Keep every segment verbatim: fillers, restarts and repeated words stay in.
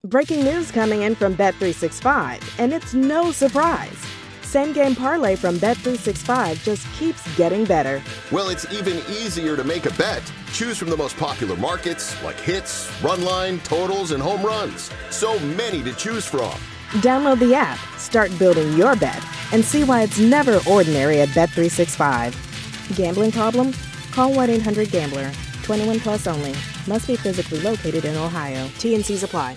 Breaking news coming in from Bet three sixty-five, and it's no surprise. Same Game Parlay from Bet three sixty-five just keeps getting better. Well, it's even easier to make a bet. Choose from the most popular markets like hits, run line, totals, and home runs. So many to choose from. Download the app, start building your bet, and see why it's never ordinary at Bet three sixty-five. Gambling problem? Call one eight hundred gambler. twenty-one plus only. Must be physically located in Ohio. T and C's apply.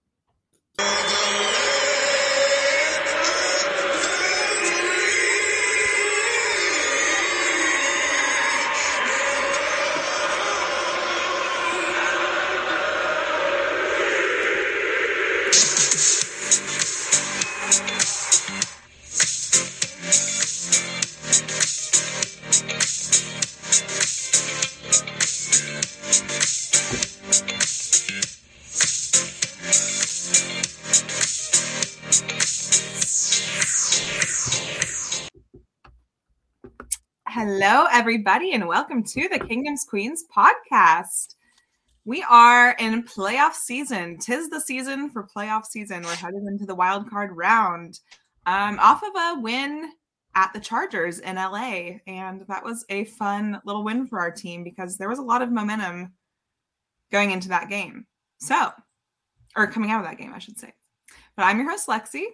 Hello, everybody, and welcome to the Kingdom's Queens podcast. We are in playoff season. Tis the season for playoff season. We're headed into the wild card round um, off of a win at the Chargers in L A. And that was a fun little win for our team because there was a lot of momentum going into that game. So, or coming out of that game, I should say. But I'm your host, Lexi.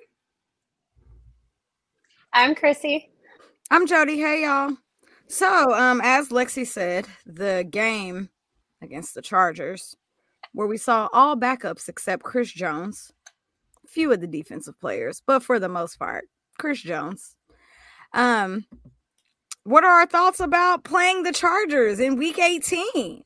I'm Chrissy. I'm Jody. Hey, y'all. So, um, as Lexi said, the game against the Chargers, where we saw all backups except Chris Jones, few of the defensive players, but for the most part, Chris Jones. Um, what are our thoughts about playing the Chargers in Week eighteen?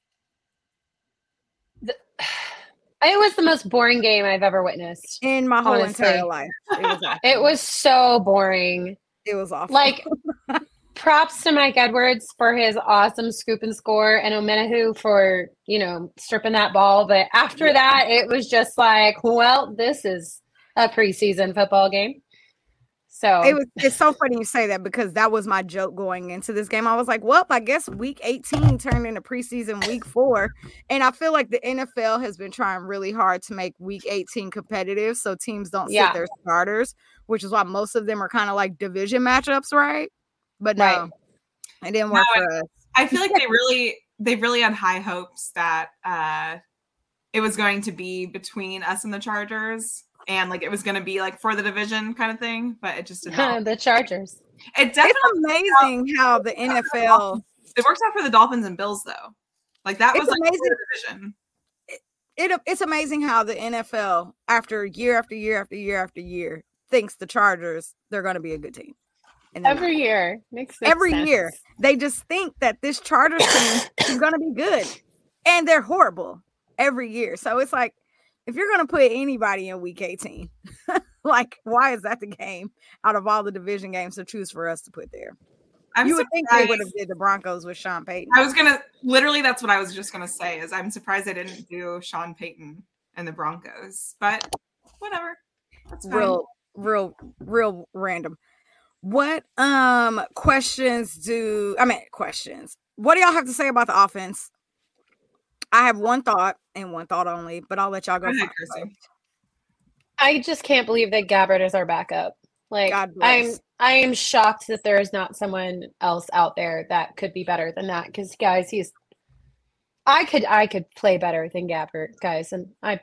The, it was the most boring game I've ever witnessed in my whole honestly. entire life. It was awful. It was so boring. It was awful. Like, props to Mike Edwards for his awesome scoop and score, and Omenahu for, you know, stripping that ball. But after yeah. that, it was just like, well, this is a preseason football game. So it was. It's so funny you say that because that was my joke going into this game. I was like, well, I guess week eighteen turned into preseason week four. And I feel like the N F L has been trying really hard to make week eighteen competitive so teams don't yeah. sit their starters, which is why most of them are kind of like division matchups, right? But no, right. it didn't work no, for I, us. I feel like they really, they really had high hopes that uh, it was going to be between us and the Chargers, and like it was going to be like for the division kind of thing. But it just didn't. The Chargers. It definitely it's amazing how the N F L. It works out for the Dolphins and Bills, though. Like that was it's like amazing. For the division. It, it it's amazing how the N F L, after year after year after year after year, thinks the Chargers they're going to be a good team. Every not. year. Makes Every sense. year. They just think that this Chargers team is going to be good. And they're horrible every year. So it's like, if you're going to put anybody in week eighteen, like, why is that the game out of all the division games to choose for us to put there? I'm you surprised. would think they would have did the Broncos with Sean Payton. I was going to, literally, that's what I was just going to say, is I'm surprised they didn't do Sean Payton and the Broncos. But whatever. That's fine. Real, real, real random. What um questions do I mean questions? What do y'all have to say about the offense? I have one thought and one thought only, but I'll let y'all go. Go ahead, Chrissy. I just can't believe that Gabbert is our backup. Like I'm I am shocked that there is not someone else out there that could be better than that. Because guys, he's I could I could play better than Gabbert, guys, and I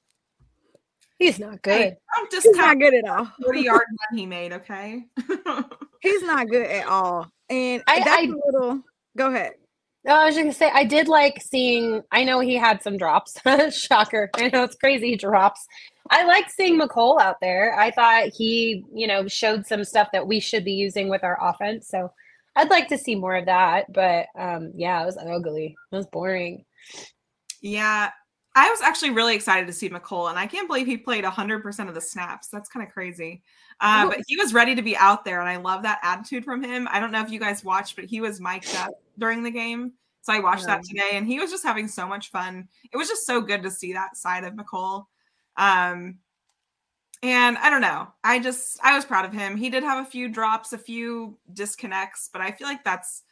He's not good. Hey, I'm just He's not good at all. forty yard run he made, okay? He's not good at all. And I, that's I, a little go ahead. I was just gonna say I did like seeing I know he had some drops. Shocker. I know it's crazy drops. I liked seeing McColl out there. I thought he, you know, showed some stuff that we should be using with our offense. So I'd like to see more of that. But um, yeah, it was ugly. It was boring. Yeah. I was actually really excited to see McColl, and I can't believe he played one hundred percent of the snaps. That's kind of crazy. Uh, but he was ready to be out there, and I love that attitude from him. I don't know if you guys watched, but he was mic'd up during the game. So I watched yeah. that today, and he was just having so much fun. It was just so good to see that side of McColl. Um, and I don't know. I just – I was proud of him. He did have a few drops, a few disconnects, but I feel like that's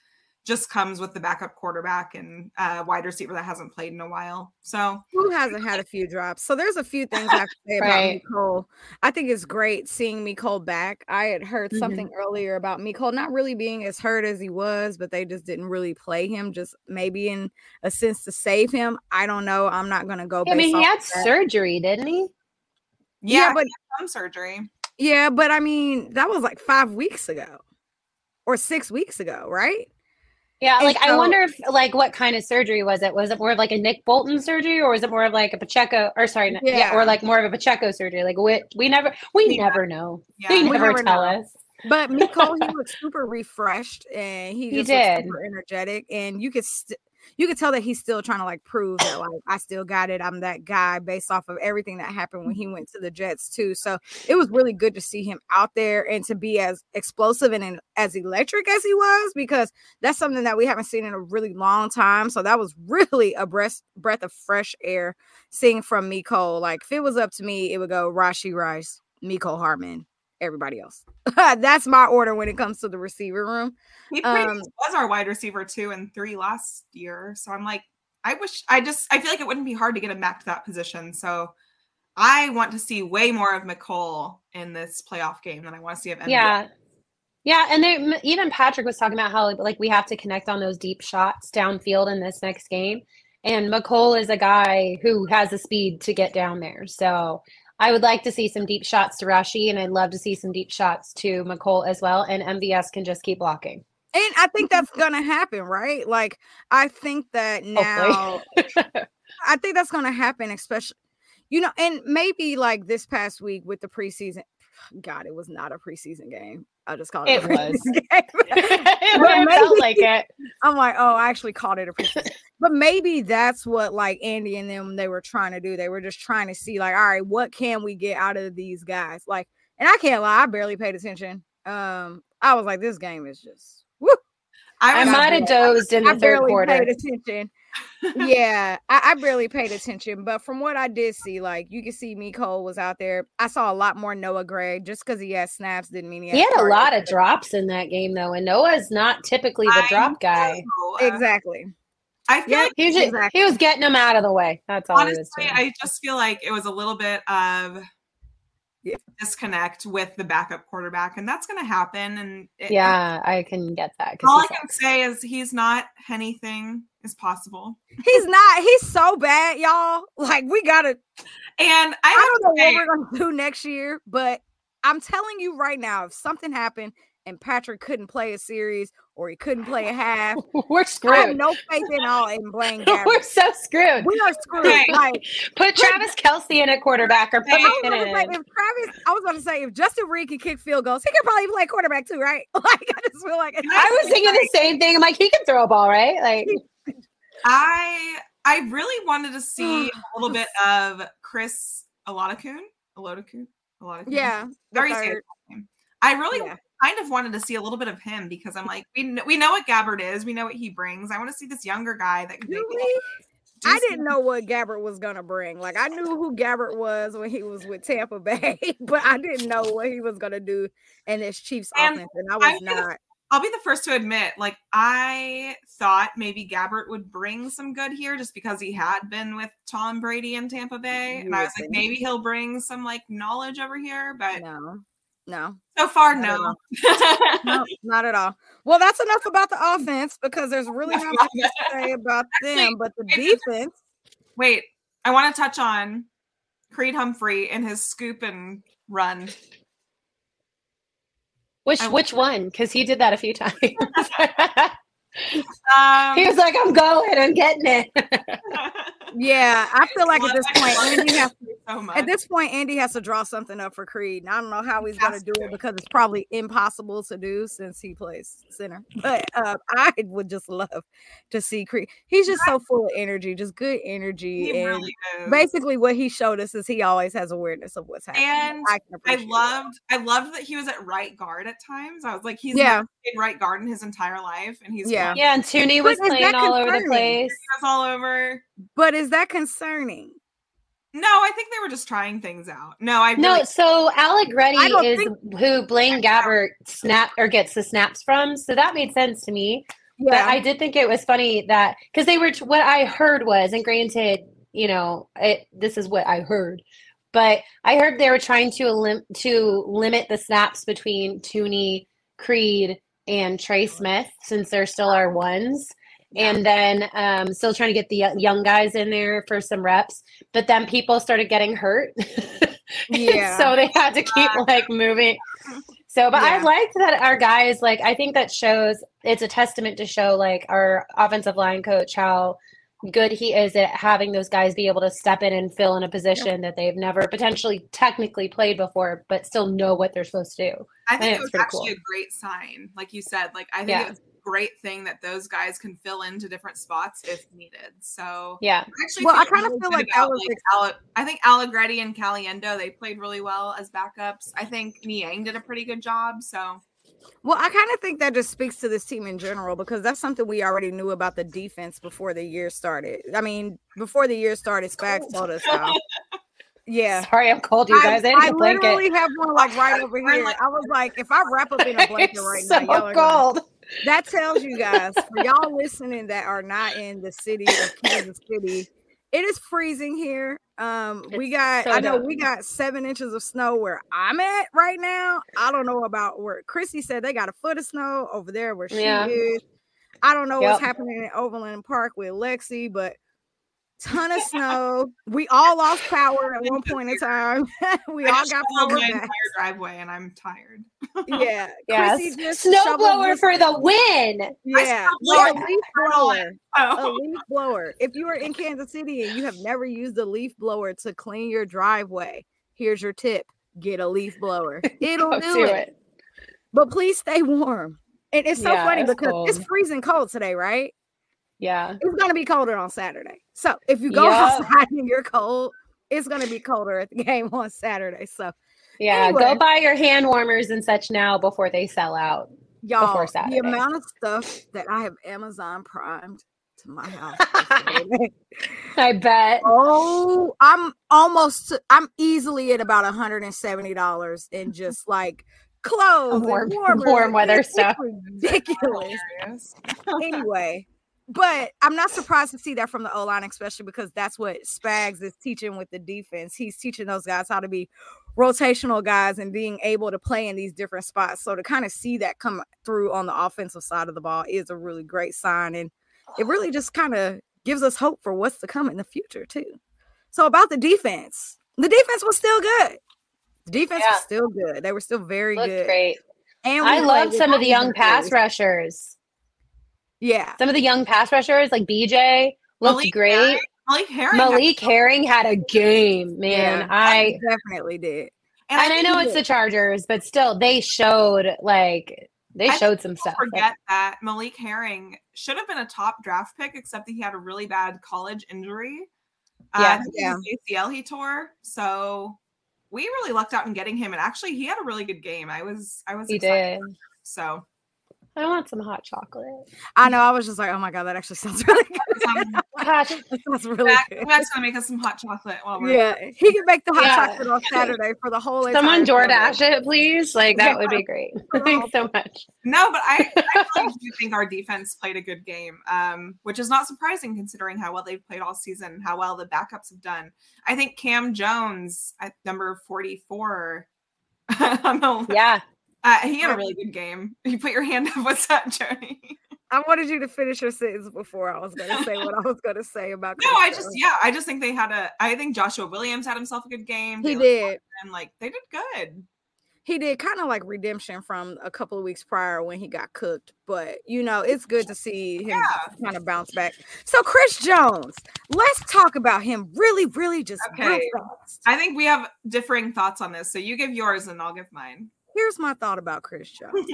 just comes with the backup quarterback and uh, wide receiver that hasn't played in a while. So who hasn't had a few drops? So there's a few things I have to say about Right. Mecole. I think it's great seeing Mecole back. I had heard Mhm. something earlier about Mecole not really being as hurt as he was, but they just didn't really play him, just maybe in a sense to save him. I don't know. I'm not going to go I mean, based he off had of that. surgery, didn't he? yeah, Yeah, but some surgery. yeah, but I mean, that was like five weeks ago or six weeks ago, right? Yeah, And like I so- wonder if like what kind of surgery was it? Was it more of like a Nick Bolton surgery, or was it more of like a Pacheco? Or sorry, yeah, Yeah. or like more of a Pacheco surgery? Like we we never we Yeah. never know. Yeah. They We never never tell know. us. But Mecole, he looked super refreshed and he He just did. looked super energetic. And you could st- you could tell that he's still trying to like prove that like I still got it. I'm that guy based off of everything that happened when he went to the Jets too. So it was really good to see him out there and to be as explosive and, and as electric as he was, because that's something that we haven't seen in a really long time. So that was really a breath breath of fresh air seeing from Mecole. Like if it was up to me, it would go Rashee Rice, Mecole Hardman, everybody else. That's my order when it comes to the receiver room. He pretty Um, much was our wide receiver two and three last year. So I'm like, I wish I just I feel like it wouldn't be hard to get him back to that position. So I want to see way more of Mecole in this playoff game than I want to see of M V S. Yeah. Yeah, and they, even Patrick was talking about how like we have to connect on those deep shots downfield in this next game. And Mecole is a guy who has the speed to get down there. So I would like to see some deep shots to Rashee, and I'd love to see some deep shots to Mecole as well. And M V S can just keep blocking. And I think that's gonna happen, right? Like I think that now I think that's gonna happen, especially you know, and maybe like this past week with the preseason. God, it was not a preseason game. I just called it, It a was. preseason game. it But felt maybe- like it. I'm like, oh, I actually called it a preseason. But maybe that's what like Andy and them they were trying to do. They were just trying to see like, all right, what can we get out of these guys? Like, and I can't lie, I barely paid attention. Um, I was like, this game is just woo. I was- might have dozed in I the third barely quarter. paid attention. Yeah, I, I barely paid attention, but from what I did see, like you can see Mecole was out there. I saw a lot more Noah Gray. Just because he had snaps didn't mean he had, He had a targets. lot of drops in that game, though, and Noah's not typically the I drop guy. know. Uh, Exactly. I feel Yeah, like He was, just, Exactly. he was getting them out of the way. That's all he was honestly, doing. I just feel like it was a little bit of Yeah. disconnect with the backup quarterback, and that's going to happen. And it, yeah, I can get that. 'cause all he I can sucks. say is he's not anything is possible. He's not. He's so bad, y'all. Like we gotta. And I, I have don't know to say, what we're gonna do next year, but I'm telling you right now, if something happened and Patrick couldn't play a series or he couldn't play a half, We're I have screwed. no faith in all in Blaine Gabbert. We're so screwed. We are screwed. Right. Like Put Travis Kelsey in at quarterback or put I I was McKinnon gonna say, in. if Travis, I was going to say if Justin Reed can kick field goals, he could probably play quarterback too, right? Like I just feel like I was thinking the same thing. I'm like, he can throw a ball, right? Like, I I really wanted to see a little bit of Chris Alodakun. Alodakun? Alodakun? yeah. the How do you say third. his name? I really Yeah. kind of wanted to see a little bit of him because I'm like, we know, we know what Gabbert is. We know what he brings. I want to see this younger guy that can Do maybe we? do I some- didn't know what Gabbert was gonna bring. Like I knew who Gabbert was when he was with Tampa Bay, but I didn't know what he was gonna do in this Chiefs And offense, and I I'm was gonna- not. I'll be the first to admit, like I thought maybe Gabbert would bring some good here just because he had been with Tom Brady in Tampa Bay. You And I would was like, think. maybe he'll bring some like knowledge over here. But No, no, so far, Not at no. no, not at all. Well, that's enough about the offense because there's really not much to say about them. But the Actually, defense, Wait, I want to touch on Creed Humphrey and his scoop and run. which I- which one? Because he did that a few times. Um, He was like, I'm going, I'm getting it. yeah, I feel like at this I point, love Andy has Creed so much. At this point, Andy has to draw something up for Creed. And I don't know how he's He going has to do to. it because it's probably impossible to do since he plays center. But uh, I would just love to see Creed. He's just so full of energy, just good energy. he and really is. basically, what he showed us is he always has awareness of what's happening. And I, can I appreciate loved, I loved that he was at right guard at times. I was like, he's Yeah. never played right guard in his entire life, and he's Yeah. playing Yeah, and Tooney was But is playing that all over the concerning? place. us all over. it. But is that concerning? No, I think they were just trying things out. No, I really, No, so Alec I Reddy don't is think- who Blaine Gabbert snap or gets the snaps from. So that made sense to me. But Yeah. I did think it was funny that because they were what I heard was, and granted, you know, it, this is what I heard, but I heard they were trying to elim- to limit the snaps between Tooney, Creed, and Trey Smith since there still are ones. Yeah. And then um, still trying to get the young guys in there for some reps. But then people started getting hurt. Yeah. So they had to keep like moving. So, but I Yeah. liked that our guys, like, I think that shows, it's a testament to show like our offensive line coach how good he is at having those guys be able to step in and fill in a position that they've never potentially technically played before, but still know what they're supposed to do. I think think it it's was pretty actually cool. a great sign. Like you said, like I think Yeah. it was a great thing that those guys can fill into different spots if needed. So Yeah. I actually Well, I feel kinda really feel good like that about, was like, ex- Ale- I think Allegretti and Caliendo, they played really well as backups. I think Niang did a pretty good job. So Well, I kind of think that just speaks to this team in general because that's something we already knew about the defense before the year started. I mean, before the year started, Spags told us how. Yeah. Sorry, I'm cold, you guys. I, I, need I a blanket. literally have one like right over We're here. like- I was like, if I wrap up in a blanket It's right so now, y'all are gonna, cold. that tells you guys, for y'all listening that are not in the city of Kansas City, it is freezing here. Um, we It's got, so I know dumb. we got seven inches of snow where I'm at right now. I don't know about where Chrissy said they got a foot of snow over there where she Yeah. is. I don't know what's Yep. happening in Overland Park with Lexi, but ton of snow. We all lost power at one point in time. we I all just got shoveled power my back. entire driveway and I'm tired. Yeah, Yes. Chrissy just shoveled Snowblower this- for the win. Yeah, I well, a stopped leaf blower. A Oh, leaf blower. If you are in Kansas City and you have never used a leaf blower to clean your driveway, here's your tip: get a leaf blower. It'll Go do do it. it. But please stay warm. And it's so Yeah, funny it's because it's cold. freezing cold today, right? Yeah. It's gonna be colder on Saturday. So if you go Yup. outside and you're cold, it's gonna be colder at the game on Saturday. So Yeah. Anyway. Go buy your hand warmers and such now before they sell out. y'all, Before the Saturday. amount of stuff that I have Amazon primed to my house. yesterday. I bet. Oh, I'm almost, I'm easily at about one hundred seventy dollars in just like clothes Warm- and warmers. warm weather It's- it's stuff. ridiculous. hilarious. Anyway, but I'm not surprised to see that from the O-line, especially because that's what Spags is teaching with the defense. He's teaching those guys how to be rotational guys and being able to play in these different spots. So to kind of see that come through on the offensive side of the ball is a really great sign. And it really just kind of gives us hope for what's to come in the future too. So about the defense, the defense was still good. The defense Yeah. was still good. They were still very Looked good. great. And we I played love with some of the young Asian pass players. rushers. Yeah. Some of the young pass rushers, like B J, looked Malik great. Herring- Malik Herring. Malik Herring had a game, man. Yeah, I definitely did. and and I think know we it's the Chargers, but still, they showed like they I showed some people stuff. forget that Malik Herring should have been a top draft pick, except that he had a really bad college injury. Uh, Yeah. I think it was A C L he tore. So we really lucked out in getting him. And actually, he had a really good game. I was, I was He excited. did. So I want some hot chocolate. I know. I was just like, oh my god, that actually sounds really good. um, Gosh, That sounds really Mac, good. Mac's gonna make us some hot chocolate while we're Yeah, he can make the hot Yeah. chocolate on Saturday for the whole. someone entire DoorDash family. it, please. Like that would be great. Thanks so much. No, but I, I really do think our defense played a good game, um, which is not surprising considering how well they've played all season, how well the backups have done. I think Cam Jones at number forty-four. on the, Yeah. uh, he had a really good game. You put your hand up. What's that, Jody? I wanted you to finish your sentence before I was going to say what I was going to say about. No, Chris I just Jones. yeah, I just think they had a. I think Joshua Williams had himself a good game. he Jalen did. And like they did good. He did kind of like redemption from a couple of weeks prior when he got cooked, but you know it's good to see him Yeah. kind of bounce back. So Chris Jones, let's talk about him really, really just real Okay. fast. I think we have differing thoughts on this. So you give yours and I'll give mine. Here's my thought about Chris Jones.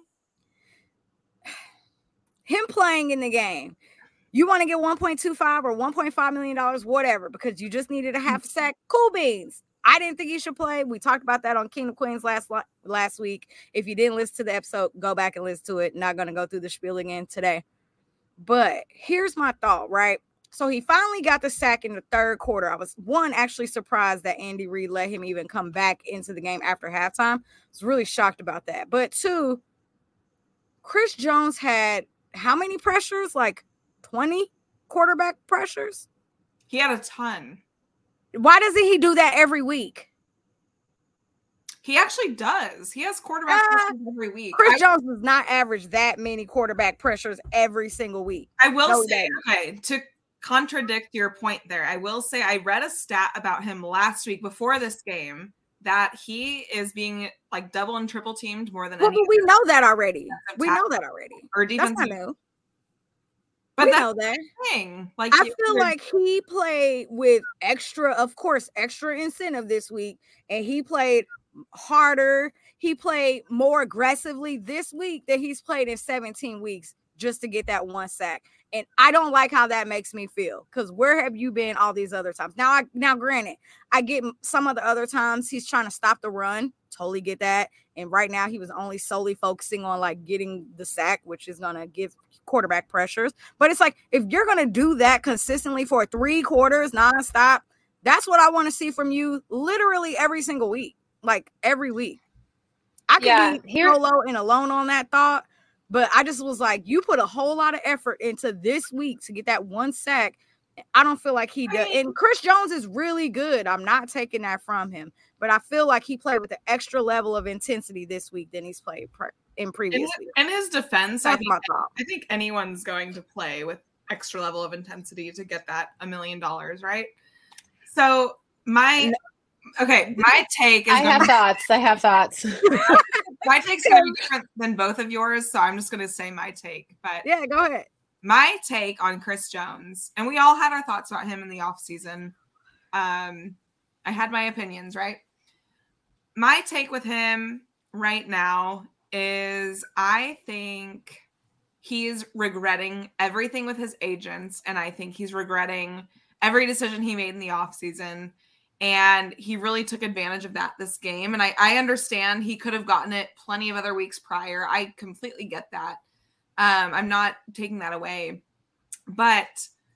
Him playing in the game. You want to get one point two five or one point five million dollars, whatever, because you just needed a half sack. Cool beans. I didn't think he should play. We talked about that on King of Queens last last week. If you didn't listen to the episode, go back and listen to it. Not going to go through the spiel again today. But here's my thought, right? So he finally got the sack in the third quarter. I was, one, actually surprised that Andy Reid let him even come back into the game after halftime. I was really shocked about that. But two, Chris Jones had how many pressures? Like twenty quarterback pressures? He had a ton. Why doesn't he do that every week? He actually does. He has quarterback Uh, pressures every week. Chris I, Jones does not average that many quarterback pressures every single week. I will No, say, he okay, to contradict your point there, I will say I read a stat about him last week before this game that he is being like double and triple teamed more than Well, any but we other know that already. defensive We tackle know that already. or That's defensive. not new. But we that's know that. the thing. Like I he- feel like he played with extra, of course, extra incentive this week, and he played harder. He played more aggressively this week than he's played in seventeen weeks just to get that one sack. And I don't like how that makes me feel, because where have you been all these other times? Now, I now granted, I get some of the other times he's trying to stop the run. Totally get that. And right now he was only solely focusing on like getting the sack, which is gonna give quarterback pressures. But it's like, if you're gonna do that consistently for three quarters nonstop, that's what I want to see from you literally every single week. Like every week. I could Yeah, be here- solo and alone on that thought, but I just was like, you put a whole lot of effort into this week to get that one sack. I don't feel like he does. And Chris Jones is really good. I'm not taking that from him, but I feel like he played with an extra level of intensity this week than he's played pre- in previous in, weeks. in his defense, I That's think, my thought. I think anyone's going to play with extra level of intensity to get that a million dollars, right? So my okay, my take is I have gonna, thoughts. I have thoughts. my take's gonna be different than both of yours, so I'm just gonna say my take. But Yeah, go ahead. my take on Chris Jones, and we all had our thoughts about him in the offseason. Um, I had my opinions, right? My take with him right now is I think he's regretting everything with his agents, and I think he's regretting every decision he made in the offseason. And he really took advantage of that this game. And I, I understand he could have gotten it plenty of other weeks prior. I completely get that. Um, I'm not taking that away. But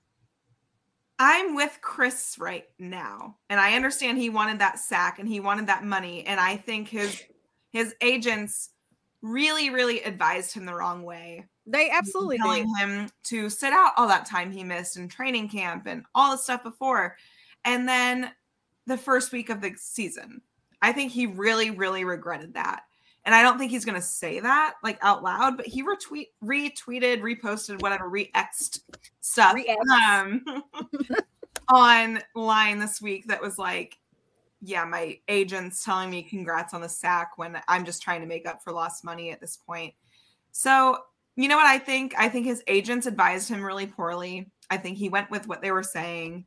I'm with Chris right now. And I understand he wanted that sack and he wanted that money. And I think his his agents really, really advised him the wrong way. They absolutely telling did. him to sit out all that time he missed in training camp and all the stuff before. And then the first week of the season, I think he really, really regretted that. And I don't think he's going to say that like out loud, but he retweet, retweeted, reposted, whatever, re-X'd stuff Re-X'd. um, online this week that was like, yeah, my agent's telling me congrats on the sack when I'm just trying to make up for lost money at this point. So, you know what I think? I think his agents advised him really poorly. I think he went with what they were saying.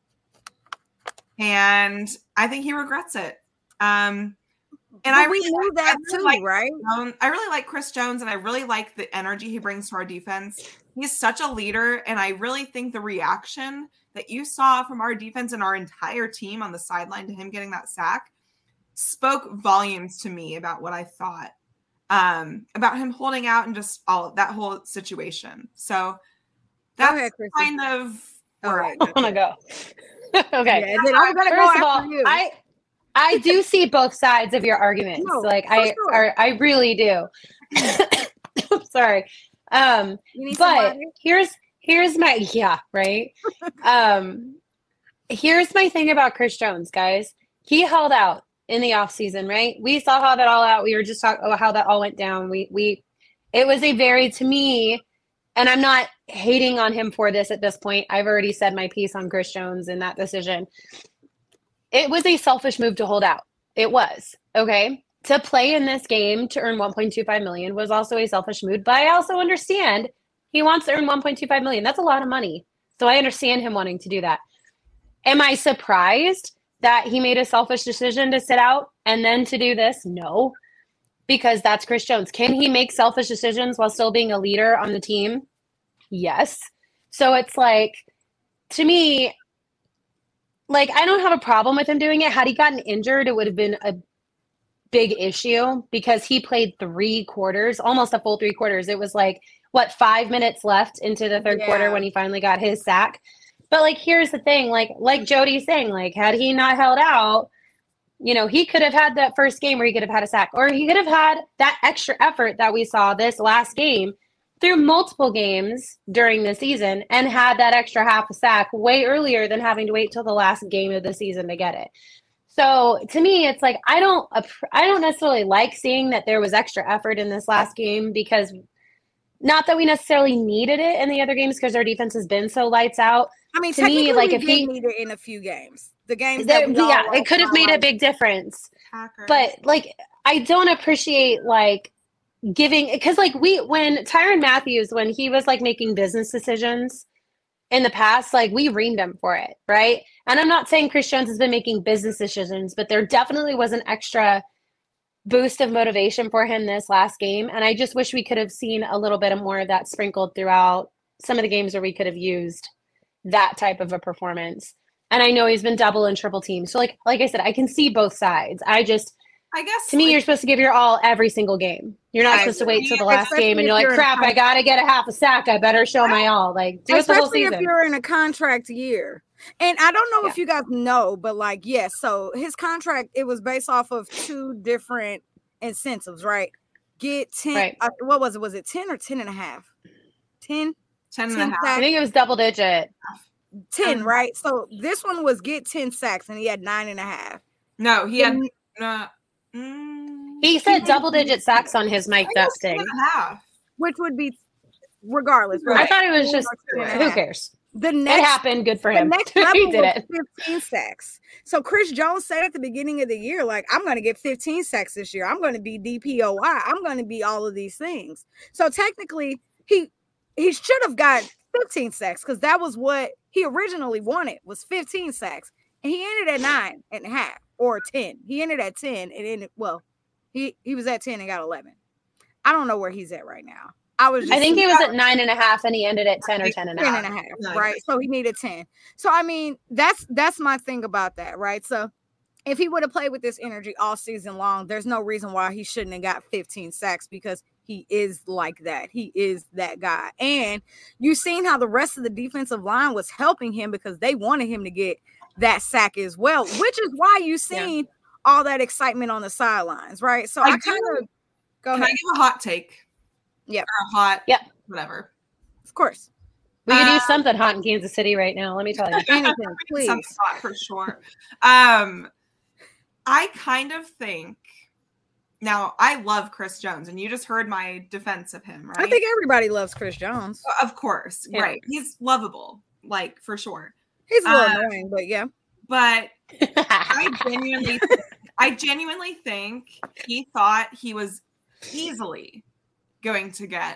And I think he regrets it. Um, and But I we really, knew I that really too, like, right? um, I really like Chris Jones, and I really like the energy he brings to our defense. He's such a leader, and I really think the reaction that you saw from our defense and our entire team on the sideline to him getting that sack spoke volumes to me about what I thought um, about him holding out and just all of that whole situation. So that's ahead, Kristen. kind of All where right. I I want to go. Okay. Yeah, and then I'm gonna go First of after all, you. I I do see both sides of your arguments. No, like for I sure. are, I really do. Sorry. Um You need but somebody? here's here's my yeah, right? um here's my thing about Chris Jones, guys. He held out in the offseason, right? We saw how that all out. We were just talking about how that all went down. We we it was a very, to me, and I'm not hating on him for this at this point. I've already said my piece on Chris Jones in that decision. It was a selfish move to hold out. It was. Okay. To play in this game to earn one point two five million was also a selfish move, but I also understand he wants to earn one point two five million. That's a lot of money. So I understand him wanting to do that. Am I surprised that he made a selfish decision to sit out and then to do this? No, because that's Chris Jones. Can he make selfish decisions while still being a leader on the team? Yes. So it's like, to me, like, I don't have a problem with him doing it. Had he gotten injured, it would have been a big issue because he played three quarters, almost a full three quarters. It was like, what, five minutes left into the third Yeah. quarter when he finally got his sack. But like, here's the thing, like, like Jody's saying, like, had he not held out, you know, he could have had that first game where he could have had a sack, or he could have had that extra effort that we saw this last game through multiple games during the season and had that extra half a sack way earlier than having to wait till the last game of the season to get it. So to me, it's like I don't I don't necessarily like seeing that there was extra effort in this last game, because not that we necessarily needed it in the other games because our defense has been so lights out. I mean, to me, like if he needed it in a few games, the games there, that we yeah, all it could have made a big difference. Packers. But like I don't appreciate like giving, because like we when Tyrann Mathieu, when he was like making business decisions in the past, like we reamed him for it, right? And I'm not saying Chris Jones has been making business decisions, but there definitely was an extra boost of motivation for him this last game. And I just wish we could have seen a little bit of more of that sprinkled throughout some of the games where we could have used that type of a performance. And I know he's been double and triple teamed. So like like I said, I can see both sides. I just I guess to me, like, you're supposed to give your all every single game. You're not I supposed to wait till the agree. last game and Especially you're if like, you're in crap, a I got to get a half a sack. I better show my all. Like, do it the whole Especially season. if you're in a contract year. And I don't know Yeah. if you guys know, but like, yes, so his contract, it was based off of two different incentives, right? Get ten, Right. uh, what was it? Was it ten or ten and a half? ten? ten and ten a half. I sacks? think it was double digit. ten, Um, right? So this one was get ten sacks and he had nine and a half. No, he had Then- uh, mm, He said double digit sacks on his I mic'd think it up was ten thing. and a half. Which would be regardless. Right. I thought it was ten just, or ten and a who half. cares? The It next happened. Good for The him. next he level did was it. fifteen sacks. So Chris Jones said at the beginning of the year, like, I'm going to get fifteen sacks this year. I'm going to be D P O I. I'm going to be all of these things. So technically, he he should have got fifteen sacks because that was what he originally wanted, was fifteen sacks. And he ended at nine and a half or ten. He ended at ten and ended, well, he, he was at ten and got eleven. I don't know where he's at right now. I was just I think he was at nine and a half and he ended at ten or ten and a ten half. and a half, Nice. right? So he needed ten. So I mean, that's that's my thing about that, right? So if he would have played with this energy all season long, there's no reason why he shouldn't have got fifteen sacks, because he is like that. He is that guy. And you've seen how the rest of the defensive line was helping him because they wanted him to get that sack as well, which is why you've seen all that excitement on the sidelines, right? So I, I kind do- of go Can ahead. I give a hot take? Yep. Or a hot Yep. whatever. Of course. We could Uh, use something hot in Kansas City right now. Let me tell you. Anything, Some please. spot for sure. Um, I kind of think now I love Chris Jones, and you just heard my defense of him, right? I think everybody loves Chris Jones. Of course, Yeah. right. He's lovable, like for sure. He's a little Uh, annoying, but yeah. But I genuinely, I genuinely think he thought he was easily going to get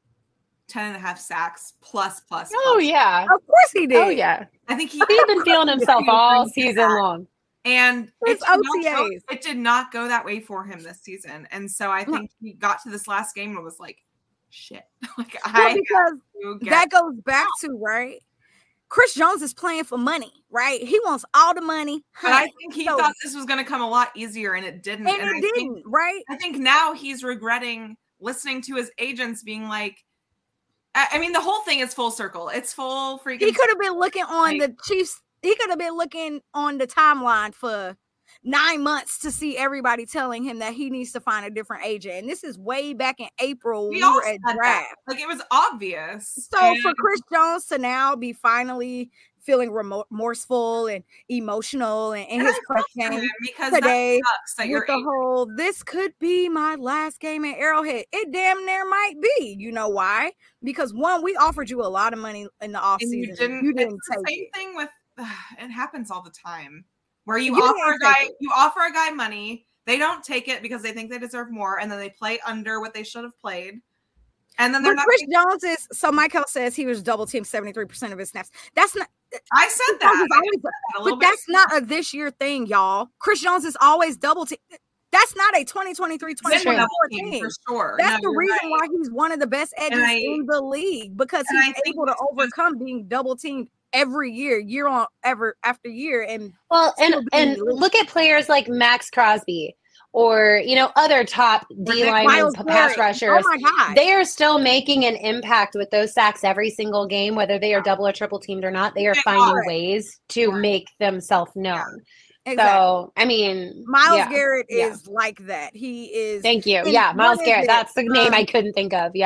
ten and a half sacks plus plus. Oh plus. yeah. Of course he did. Oh yeah. I think he He's been feeling himself all season long. And It's it did, not O T go, As. it did not go that way for him this season. And so I think he got to this last game and was like, shit. like Well, I because have to get that goes back to, right? Chris Jones is playing for money, right? He wants all the money. but I honey. think he So- thought this was gonna come a lot easier and it didn't. and and it I didn't, think right? I think now he's regretting listening to his agents being like, I, I mean, the whole thing is full circle. It's full freaking He could have been looking on Right. the Chiefs. He could have been looking on the timeline for nine months to see everybody telling him that he needs to find a different agent. And this is way back in April. we We, all were said at that. draft. Like it was obvious. So And- for Chris Jones to now be finally feeling remo- remorseful and emotional and in and his I press feel for game him because today, that sucks that with you're the whole, this could be my last game at Arrowhead. It damn near might be. You know why? Because one, we offered you a lot of money in the offseason. and you didn't, you didn't it's the take same it. thing with it happens all the time where you, You offer a didn't take guy it. you offer a guy money, they don't take it because they think they deserve more, and then they play under what they should have played, and then they're But not Chris being- Jones is, so Michael says he was double teamed seventy-three percent of his snaps. That's not, I said Chris that, Jones is I always- said that a little but bit. that's not a this year thing, y'all. Chris Jones is always double teamed. That's not a twenty twenty-three Been true. double twenty-four team team. for sure. That's No, the you're reason right. why he's one of the best edges I- in the league, because and I he's think able to it's just- overcome being double teamed every year, year on ever after year. And Well, and still being and elite. look at players like Max Crosby or you know other top D Nick linemen, Miles pass Garrett. rushers. Oh my God. They are still making an impact with those sacks every single game, whether they are double or triple teamed or not. They are They finding are. ways to Right. make themselves known. Exactly. So, I mean, Miles yeah, Garrett yeah. is like that. He is. Thank you. And Yeah, what Miles is Garrett. it? That's the name Um, I couldn't think of. Yeah.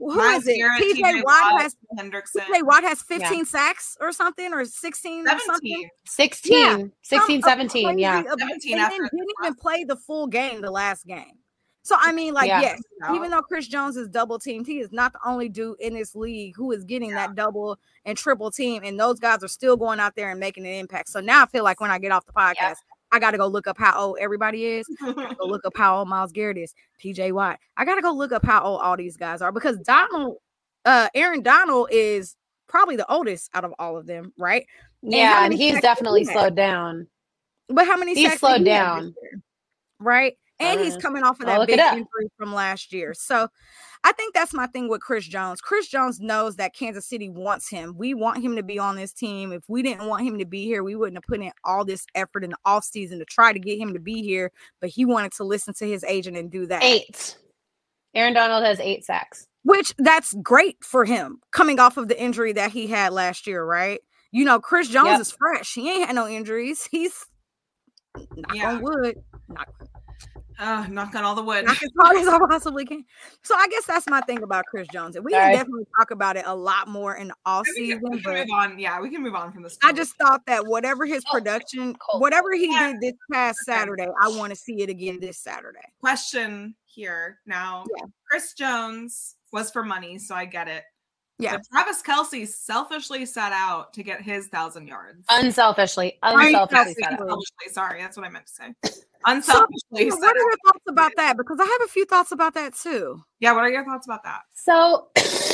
who Miles is it? Garrett, T T J J Watt Watt, has Hendrickson. T J Watt has fifteen sacks or something, or sixteen or something. seventeen. sixteen, Yeah, sixteen, Some seventeen. crazy Yeah. ab- seventeen and after then the didn't last even play the full game the last game. So I mean, like, Yeah. yes, out. even though Chris Jones is double teamed, he is not the only dude in this league who is getting that double and triple team, and those guys are still going out there and making an impact. So now I feel like when I get off the podcast, Yeah. I got to go look up how old everybody is. I gotta go look up how old Miles Garrett is, T J Watt. I got to go look up how old all these guys are, because Donald, uh, Aaron Donald is probably the oldest out of all of them, right? And how Yeah, and many he's sacks did definitely he have? slowed down. But how many He's sacks did slowed he have this down. year? Right? And he's Uh, coming off of I'll that look it big up. injury from last year. So I think that's my thing with Chris Jones. Chris Jones knows that Kansas City wants him. We want him to be on this team. If we didn't want him to be here, we wouldn't have put in all this effort in the offseason to try to get him to be here. But he wanted to listen to his agent and do that. Eight. Aaron Donald has eight sacks. Which that's great for him coming off of the injury that he had last year, right? You know, Chris Jones Yep. is fresh. He ain't had no injuries. He's knock Yeah. on wood. Knock Uh, knock on all the wood. knock as hard as I possibly can. So I guess that's my thing about Chris Jones. And we Sorry. can definitely talk about it a lot more in the off We can, season, we can but move on. Yeah, we can move on from this. I just thought that whatever his Oh, production, cold. whatever he Yeah. did this past Okay. Saturday, I want to see it again this Saturday. question here now. Yeah. Chris Jones was for money, so I get it. Yeah. But Travis Kelce selfishly set out to get his thousand yards. Unselfishly. Unselfishly. Unselfishly. set up. Unselfishly, sorry, that's what I meant to say. So, Unselfishly what set are your out. thoughts about that? Because I have a few thoughts about that too. Yeah, what are your thoughts about that? So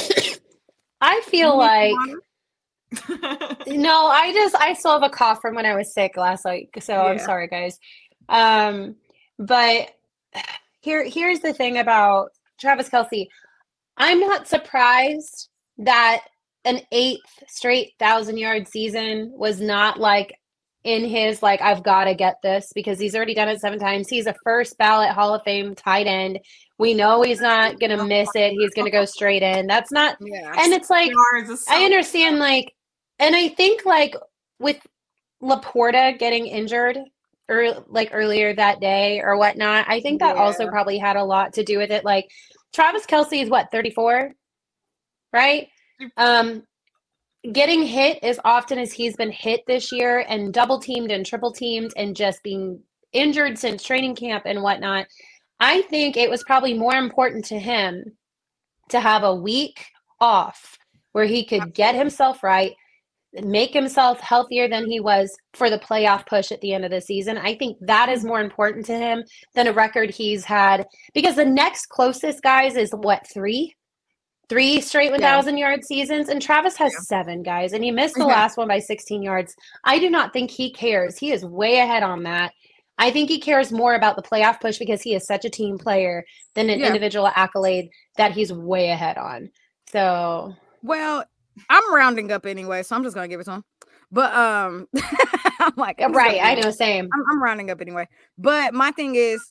I feel You like need some water? no, I just I still have a cough from when I was sick last week. So I'm Yeah. sorry, guys. Um, but here here's the thing about Travis Kelce. I'm not surprised that an eighth straight thousand yard season was not like in his like I've got to get this, because he's already done it seven times. He's a first ballot Hall of Fame tight end. We know he's not gonna miss it. He's gonna go straight in. That's not Yeah. and it's like Yards is so- I understand, like, and I think, like, with Laporta getting injured, or like earlier that day or whatnot, I think that also Yeah. probably had a lot to do with it. Like, Travis Kelce is what, thirty-four, right? Um, getting hit as often as he's been hit this year, and double teamed and triple teamed, and just being injured since training camp and whatnot. I think it was probably more important to him to have a week off where he could get himself right, make himself healthier than he was for the playoff push at the end of the season. I think that is more important to him than a record he's had, because the next closest, guys, is what, three? Three straight one thousand yard seasons, and Travis has Yeah. seven, guys, and he missed the Yeah. last one by sixteen yards. I do not think he cares. He is way ahead on that. I think he cares more about the playoff push because he is such a team player than an Yeah. individual accolade that he's way ahead on. So Well, I'm rounding up anyway, so I'm just gonna give it to him. But um, I'm like, I'm right, so I good. know, same. I'm, I'm rounding up anyway. But my thing is,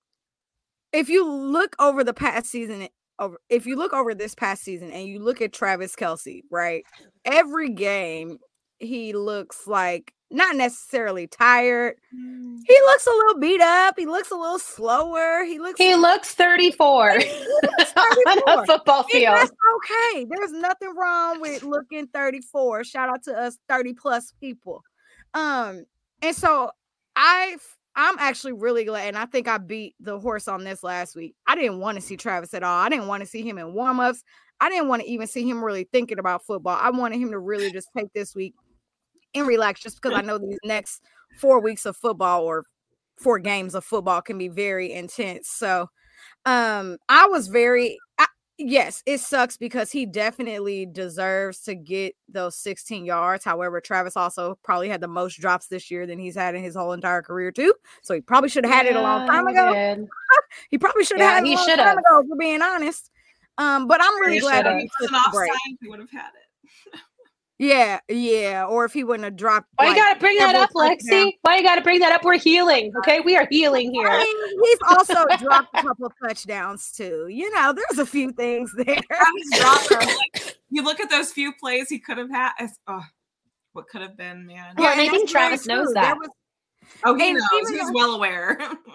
if you look over the past season, over if you look over this past season and you look at Travis Kelce, right? Every game he looks like not necessarily tired. He looks a little beat up. He looks a little slower. He looks He looks thirty-four looks on thirty-four. a football And field. that's okay. There's nothing wrong with looking thirty-four. Shout out to us thirty plus people. Um, and so I I'm actually really glad, and I think I beat the horse on this last week. I didn't want to see Travis at all. I didn't want to see him in warm-ups. I didn't want to even see him really thinking about football. I wanted him to really just take this week and relax, just because I know these next four weeks of football or four games of football can be very intense. So um I was very I, yes, it sucks because he definitely deserves to get those sixteen yards. However, Travis also probably had the most drops this year than he's had in his whole entire career too. So he probably should have had it a long time he ago. did. He probably should Yeah, have had it he a long should've. time ago, for being honest. Um, but I'm really He glad that should've. he If it took was an the break. offside, he would have had it. Yeah, yeah. Or if he wouldn't have dropped. Why you like, gotta bring that several up, Lexi? touchdowns. Why you gotta bring that up? We're healing, okay? We are healing here. I mean, he's also dropped a couple of touchdowns too. You know, there's a few things there. Travis dropped him. Like, you look at those few plays he could have had. It's, oh, what could have been, man. Yeah, and I that's think very Travis knows true. that. There was, Oh, he and knows. even He's though- well aware.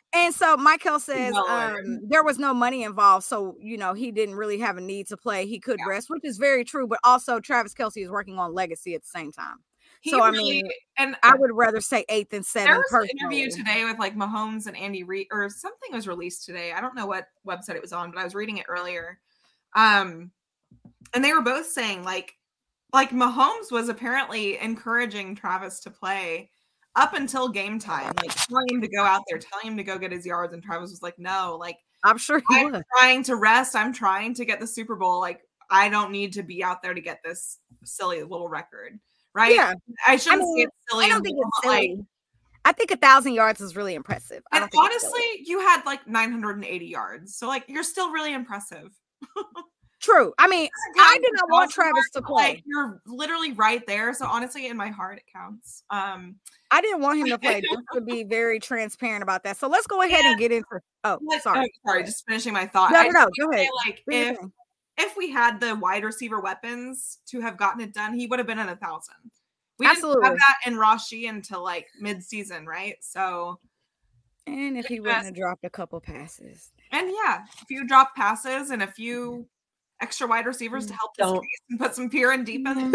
And so Michael says Well, um, there was no money involved, so you know he didn't really have a need to play. He could Yeah. rest, which is very true. But also, Travis Kelce is working on legacy at the same time. He So I really, mean, and I would rather say eighth than there seven. was an Personally, interview today with like Mahomes and Andy Reid, or something was released today. I don't know what website it was on, but I was reading it earlier. Um, and they were both saying like, like Mahomes was apparently encouraging Travis to play up until game time, like telling him to go out there, telling him to go get his yards, and Travis was like, "No, like I'm sure he I'm would. trying to rest. I'm trying to get the Super Bowl. Like I don't need to be out there to get this silly little record, right? Yeah, I shouldn't I say mean, it's silly. I don't and think little, it's but, silly. like, I think a thousand yards is really impressive. I and don't think it's silly. honestly, you had like nine hundred eighty yards, so like you're still really impressive. True. I mean, I did not want Travis to play. Like you're literally right there. So honestly, in my heart, it counts. Um, I didn't want him to play, just to be very transparent about that. So let's go ahead and get into. Oh, like- sorry. oh, sorry, just finishing my thought. No, I no, just no. wanna Go say, ahead. Like Do your if thing. if we had the wide receiver weapons to have gotten it done, he would have been in a thousand. We Absolutely. didn't have that in Rashi until like mid-season, right? So, And if he wouldn't have dropped a couple passes. and yeah, a few drop passes and a few extra wide receivers to help this Don't. case and put some pure and deep in.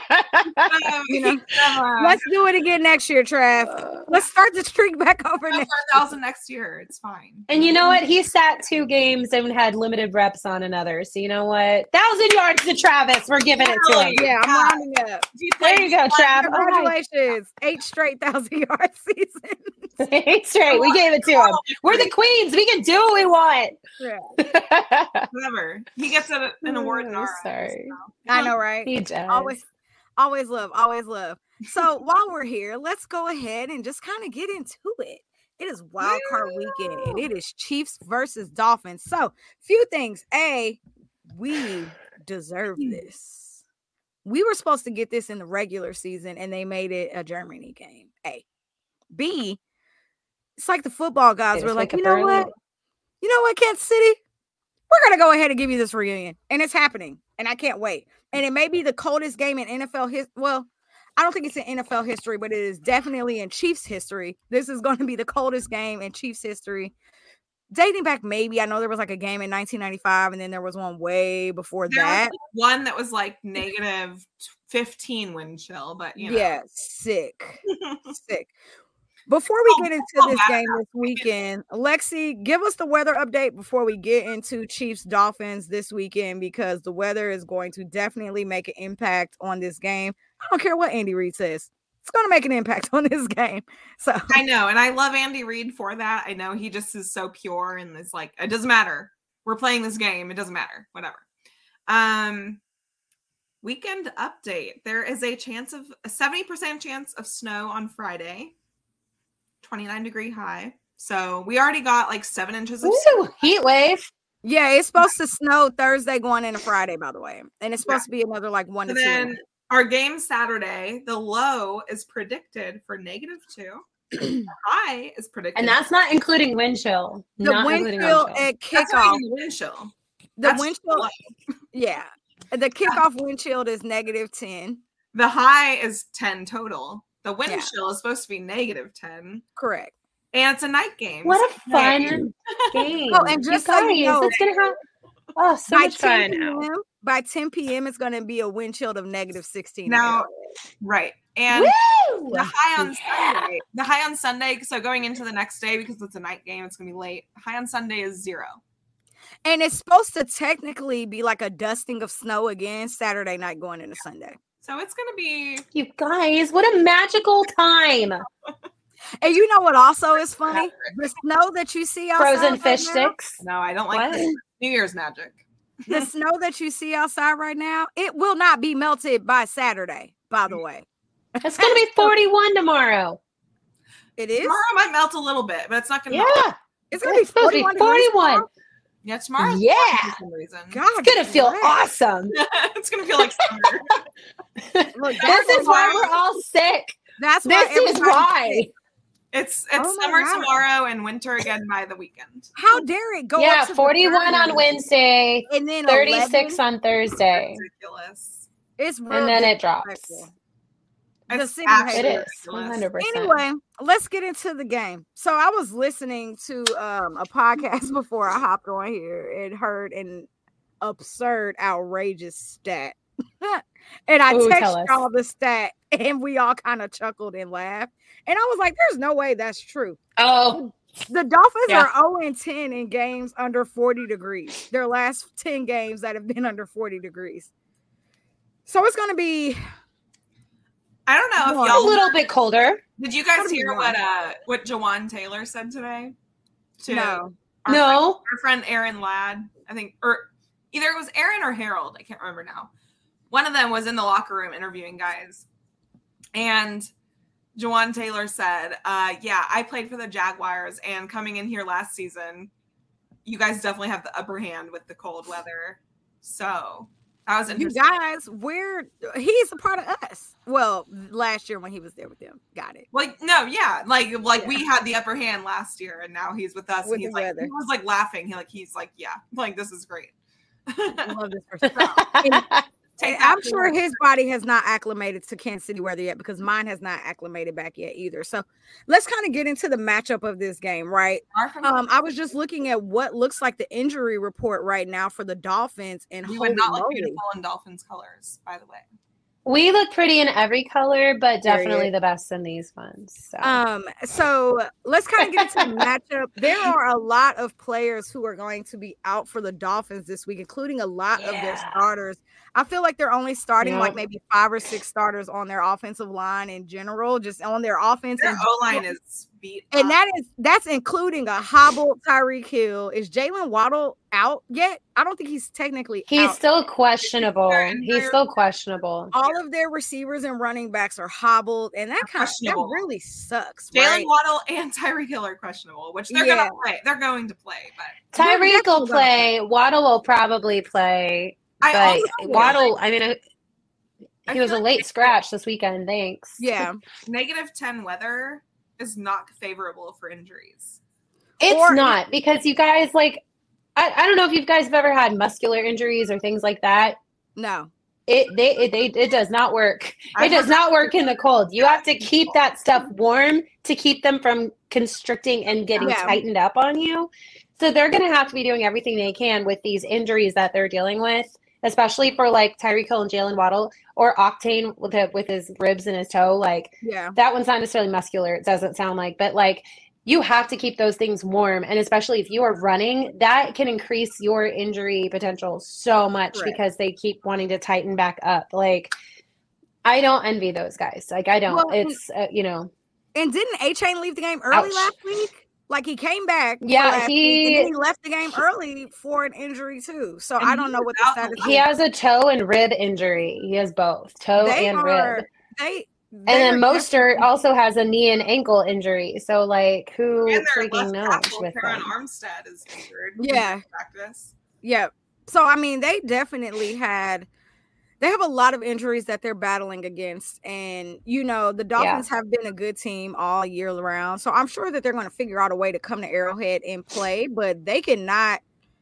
You know, Let's do it again next year, Trav. Let's start the streak back over go next. for a thousand next year. It's fine. And you know what? He sat two games and had limited reps on another. So you know what? Thousand yards to Travis. We're giving it to him. Yeah, I'm Yeah. rounding up. If you There played you go, Trav. Congratulations. Eight straight thousand yard seasons. Eight straight. We gave it to him. We're the queens. We can do what we want. Yeah. whatever. He gets a, an award in Oh, our sorry. eyes, so. I know, right? He does. Always, always love, always love. So while we're here, let's go ahead and just kind of get into it. It is wild card weekend and it is Chiefs versus Dolphins. So, few things. A, we deserve this. We were supposed to get this in the regular season and they made it a Germany game. A. B, it's like the football guys They were just like, wake you up know early. what? You know what, Kansas City? We're going to go ahead and give you this reunion. And it's happening. And I can't wait. And it may be the coldest game in N F L history. Well, I don't think it's in N F L history, but it is definitely in Chiefs history. This is going to be the coldest game in Chiefs history. Dating back, maybe. I know there was like a game in nineteen ninety-five, and then there was one way before There that. was like one that was like negative fifteen wind chill, but you know. Yeah, sick. Sick. Before we Oh, get into oh, this wow. game this weekend, Lexi, give us the weather update before we get into Chiefs Dolphins this weekend, because the weather is going to definitely make an impact on this game. I don't care what Andy Reid says. It's going to make an impact on this game. So I know, and I love Andy Reid for that. I know he just is so pure and it's like, it doesn't matter. We're playing this game. It doesn't matter. Whatever. Um, weekend update. There is a chance of a seventy percent chance of snow on Friday. twenty-nine degree high. So we already got like seven inches of snow. Ooh, heat wave. yeah, it's supposed to snow Thursday going into Friday, by the way. And it's supposed to be another like one And to two. then inches. our game Saturday, the low is predicted for negative two. The high is predicted. And that's not including wind chill. The Not wind including chill wind chill. at that's not kickoff. even wind chill. The That's wind just the chill, low. yeah. The kickoff wind chill is negative ten. The high is ten total. The wind Yeah. chill is supposed to be negative ten. Correct. And it's a night game. What a so- fun game. Oh, and You just so you guys, know, it's gonna have oh so by much ten fun. p.m. By ten p.m. it's going to be a wind chill of negative sixteen. Now, right. And Woo! the high on Sunday, the high on Sunday, so going into the next day because it's a night game, it's gonna be late. High on Sunday is zero. And it's supposed to technically be like a dusting of snow again Saturday night going into Sunday. So it's gonna be You guys, what a magical time. And you know what also is funny? The snow that you see outside Frozen right fish now, sticks. no, I don't like What? Christmas. New Year's magic. the snow that you see outside right now, it will not be melted by Saturday, by the way. It's gonna be forty-one tomorrow. It is? Tomorrow might melt a little bit, but it's not gonna Yeah. melt. It's going to be It's supposed to be forty-one. degrees forty-one. tomorrow? Yeah, tomorrow. Yeah. For some reason. God, It's gonna feel bless. awesome. It's gonna feel like summer. Look, This that's is why why- we're all sick. That's why This is everybody's why. sick. It's it's Oh my summer God. tomorrow and winter again by the weekend. How dare it go Yeah, up to the forty-one on thirties Wednesday, and then thirty-six eleven? on Thursday, Ridiculous. It's real and then it drops. disrespectful. The It's city actually It hates is ridiculous. one hundred percent. Anyway, let's get into the game. So I was listening to um, a podcast before I hopped on here and heard an absurd, outrageous stat. And I Ooh, tell texted us. y'all the stat, and we all kind of chuckled and laughed. And I was like, there's no way that's true. Oh, The Dolphins Yeah. are oh and ten in games under forty degrees. Their last ten games that have been under forty degrees. So it's going to be I don't know One. if a y'all little bit colder. did you guys Gotta be hear one. what uh what Jawan Taylor said today? To no. our No. friend, our friend Aaron Ladd, I think, or either it was Aaron or Harold, I can't remember now. One of them was in the locker room interviewing guys, and Jawan Taylor said, uh, yeah, I played for the Jaguars, and coming in here last season, you guys definitely have the upper hand with the cold weather. So that was You interesting. guys, we're he's a part of us. Well, last year when he was there with them, got it. Like, no, yeah. Like, like Yeah. we had the upper hand last year, and now he's with us. With and he's the like, weather. he was like laughing. He like, he's like, yeah, like this is great. I love this person. And Take I'm that sure forward. his body has not acclimated to Kansas City weather yet because mine has not acclimated back yet either. So let's kind of get into the matchup of this game, right? Far from- Um, I was just looking at what looks like the injury report right now for the Dolphins, and we holy would not look moly. beautiful in Dolphins colors, by the way. We look pretty in every color, but Period. definitely the best in these ones. So. Um, so let's kind of get into the matchup. There are a lot of players who are going to be out for the Dolphins this week, including a lot of their Yeah. starters. I feel like they're only starting Yeah. like maybe five or six starters on their offensive line in general, just on their offense. Their in O line general. is beat. And up. that is that's including a hobbled Tyreek Hill. Is Jalen Waddle out yet? I don't think he's technically He's out. still questionable. They're- He's they're- still questionable. All of their receivers and running backs are hobbled, and that kind of that Questionable. really sucks. Jalen right? Waddle and Tyreek Hill are questionable, which they're Yeah. gonna play. They're going to play, but They're Tyreek will definitely gonna play. Waddle will probably play. I But also feel Waddle, like- I mean, uh, I he was feel a like late scratch this weekend. Thanks. Yeah. negative ten weather is not favorable for injuries. It's Or- not because you guys like. I, I don't know if you guys have ever had muscular injuries or things like that. No. It they it, they it does not work. I've It does heard- not work in the cold. You have to keep that stuff warm to keep them from constricting and getting Yeah. tightened up on you. So they're going to have to be doing everything they can with these injuries that they're dealing with, especially for like Tyreek Hill and Jalen Waddle or Octane with it, with his ribs and his toe. Like Yeah. that one's not necessarily muscular. It doesn't sound like, but like you have to keep those things warm. And especially if you are running, that can increase your injury potential so much Correct. because they keep wanting to tighten back up. Like I don't envy those guys. Like I don't, Well, it's, uh, you know, And didn't A Chain leave the game early Ouch. last week? Like he came back. for Yeah, last week, and he- then he left the game early for an injury too. So And I he don't know was what the out status he is. has a toe and rib injury. He has both toe They and are rib. they And then they're Mostert also has a knee and ankle injury. So like who And their freaking left knows tackle, with Karen them? Armstead, is injured. Yeah. in practice. Yeah. So I mean, they definitely had they have a lot of injuries that they're battling against. And you know, the Dolphins have been a good team all year round. So I'm sure that they're going to figure out a way to come to Arrowhead and play, but they cannot.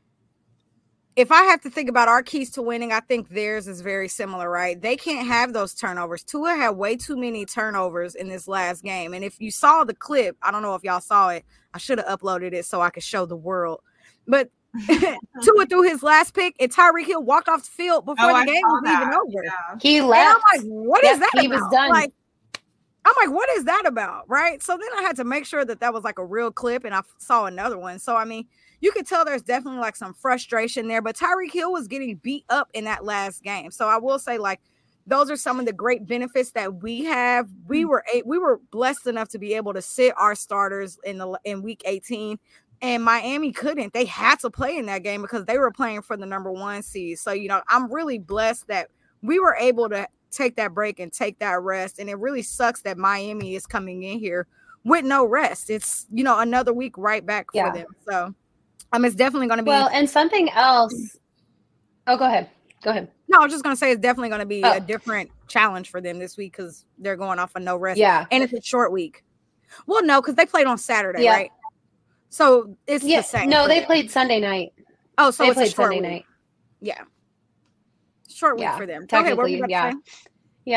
If I have to think about our keys to winning, I think theirs is very similar, right? They can't have those turnovers. Tua had way too many turnovers in this last game. And if you saw the clip, I don't know if y'all saw it. I should have uploaded it so I could show the world. But Tua threw his last pick, and Tyreek Hill walked off the field before Oh, the I game saw was even that. over. Yeah. He And left. I'm like, what is Yep, that he was about? done. Like, I'm like, what is that about? Right. So then I had to make sure that that was like a real clip, and I f- saw another one. So, I mean, you could tell there's definitely like some frustration there, but Tyreek Hill was getting beat up in that last game. So I will say, like, those are some of the great benefits that we have. We were a- we were blessed enough to be able to sit our starters in the in week eighteen. And Miami couldn't. They had to play in that game because they were playing for the number one seed. So, you know, I'm really blessed that we were able to take that break and take that rest. And it really sucks that Miami is coming in here with no rest. It's, you know, another week right back for Yeah. them. So, um, it's definitely going to be. Well, and something else. Oh, go ahead. Go ahead. no, I was just going to say it's definitely going to be Oh. a different challenge for them this week because they're going off of no rest. Yeah. And it's a short week. Well, no, because they played on Saturday, Yeah. right? So it's Yeah. the same. No, for they them. played Sunday night. Oh, so they it's a played short Sunday week. night. Yeah. Short week Yeah, for them. Go ahead, what were you technically, about to yeah. say? Yeah.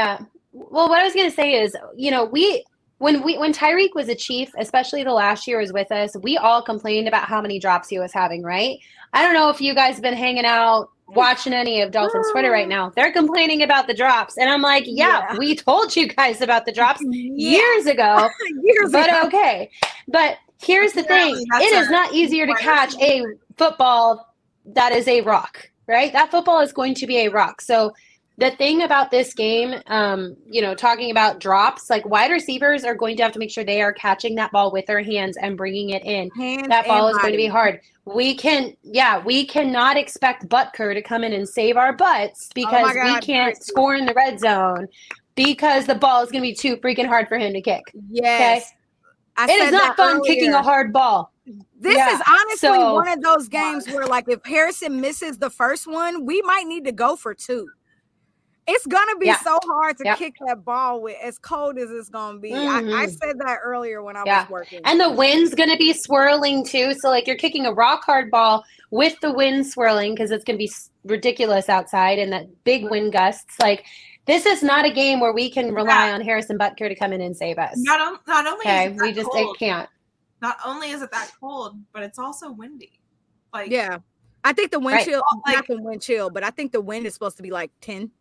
Well, what I was going to say is, you know, we when we when Tyreek was a Chief, especially the last year was with us, we all complained about how many drops he was having, right? I don't know if you guys have been hanging out watching any of Dolphins Twitter right now. They're complaining about the drops, and I'm like, yeah, yeah. we told you guys about the drops yeah. years ago, years but ago. okay. But here's the thing: it is not easier to catch a football that is a rock, right? That football is going to be a rock. So the thing about this game, um, you know, talking about drops, like wide receivers are going to have to make sure they are catching that ball with their hands and bringing it in. Hands that ball is body. going to be hard. We can, yeah, we cannot expect Butker to come in and save our butts because oh God, we can't Chris. score in the red zone because the ball is going to be too freaking hard for him to kick. Yes. Okay? I it is not fun earlier. kicking a hard ball. This yeah. is honestly so, one of those games where, like, if Harrison misses the first one, we might need to go for two. It's gonna be yeah. so hard to yep. kick that ball with as cold as it's gonna be. Mm-hmm. I, I said that earlier when I yeah. was working. And the wind's gonna be swirling too. So like you're kicking a rock hard ball with the wind swirling because it's gonna be ridiculous outside and that big wind gusts. Like this is not a game where we can rely yeah. on Harrison Butker to come in and save us. Not, on, not only okay, is it we just cold, it can't. Not only is it that cold, but it's also windy. Like yeah, I think the wind right. chill, like, not the wind chill, but I think the wind is supposed to be like ten.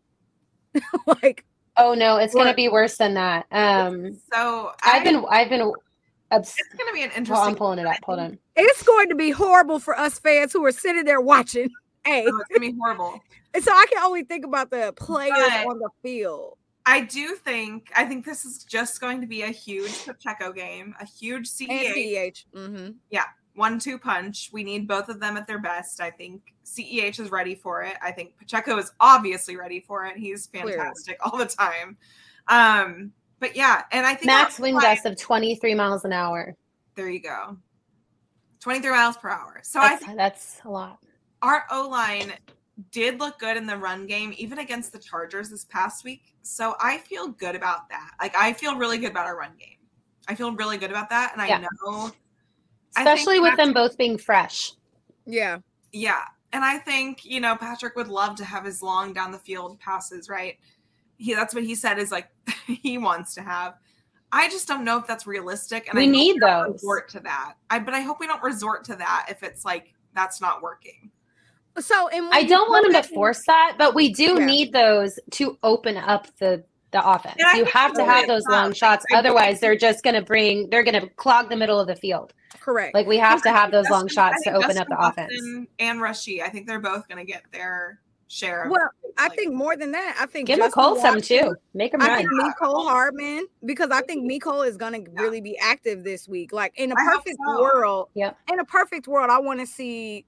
like oh no, it's going to be worse than that. Um, so I've I, been I've been. Obs- it's going to be an interesting. Well, I'm pulling it up. Hold on. It's going to be horrible for us fans who are sitting there watching. Hey, oh, it's going to be horrible. And so I can only think about the players but on the field. I do think I think this is just going to be a huge Pacheco game, a huge C E H. And C E H. Mm-hmm. Yeah. One two punch. We need both of them at their best. I think C E H is ready for it. I think Pacheco is obviously ready for it. He's fantastic Clearly. all the time. Um, but yeah, and I think max wind gusts of twenty-three miles an hour. There you go. twenty-three miles per hour. So that's, I think that's a lot. Our O-line did look good in the run game, even against the Chargers this past week. So I feel good about that. Like I feel really good about our run game. I feel really good about that. And I yeah. know Especially with them both being fresh. Yeah. Yeah. And I think, you know, Patrick would love to have his long down the field passes, right? He That's what he said is like he wants to have. I just don't know if that's realistic. And we I need we those. Resort to that. I, but I hope we don't resort to that if it's like that's not working. So and I don't want him to force that, but we do yeah. need those to open up the the offense. You have to have those long shots. Otherwise, they're just going to bring, they're going to clog the middle of the field. Correct. Like we have to have those Justin, long shots to open Justin up the Boston offense. And Rashee, I think they're both going to get their share. Of well, it. I like, think more than that. I think give Mecole some too. Make him I run. think Mecole Hardman, because I think Mecole is going to yeah. really be active this week. Like in a I perfect so. world, yeah. In a perfect world, I want to see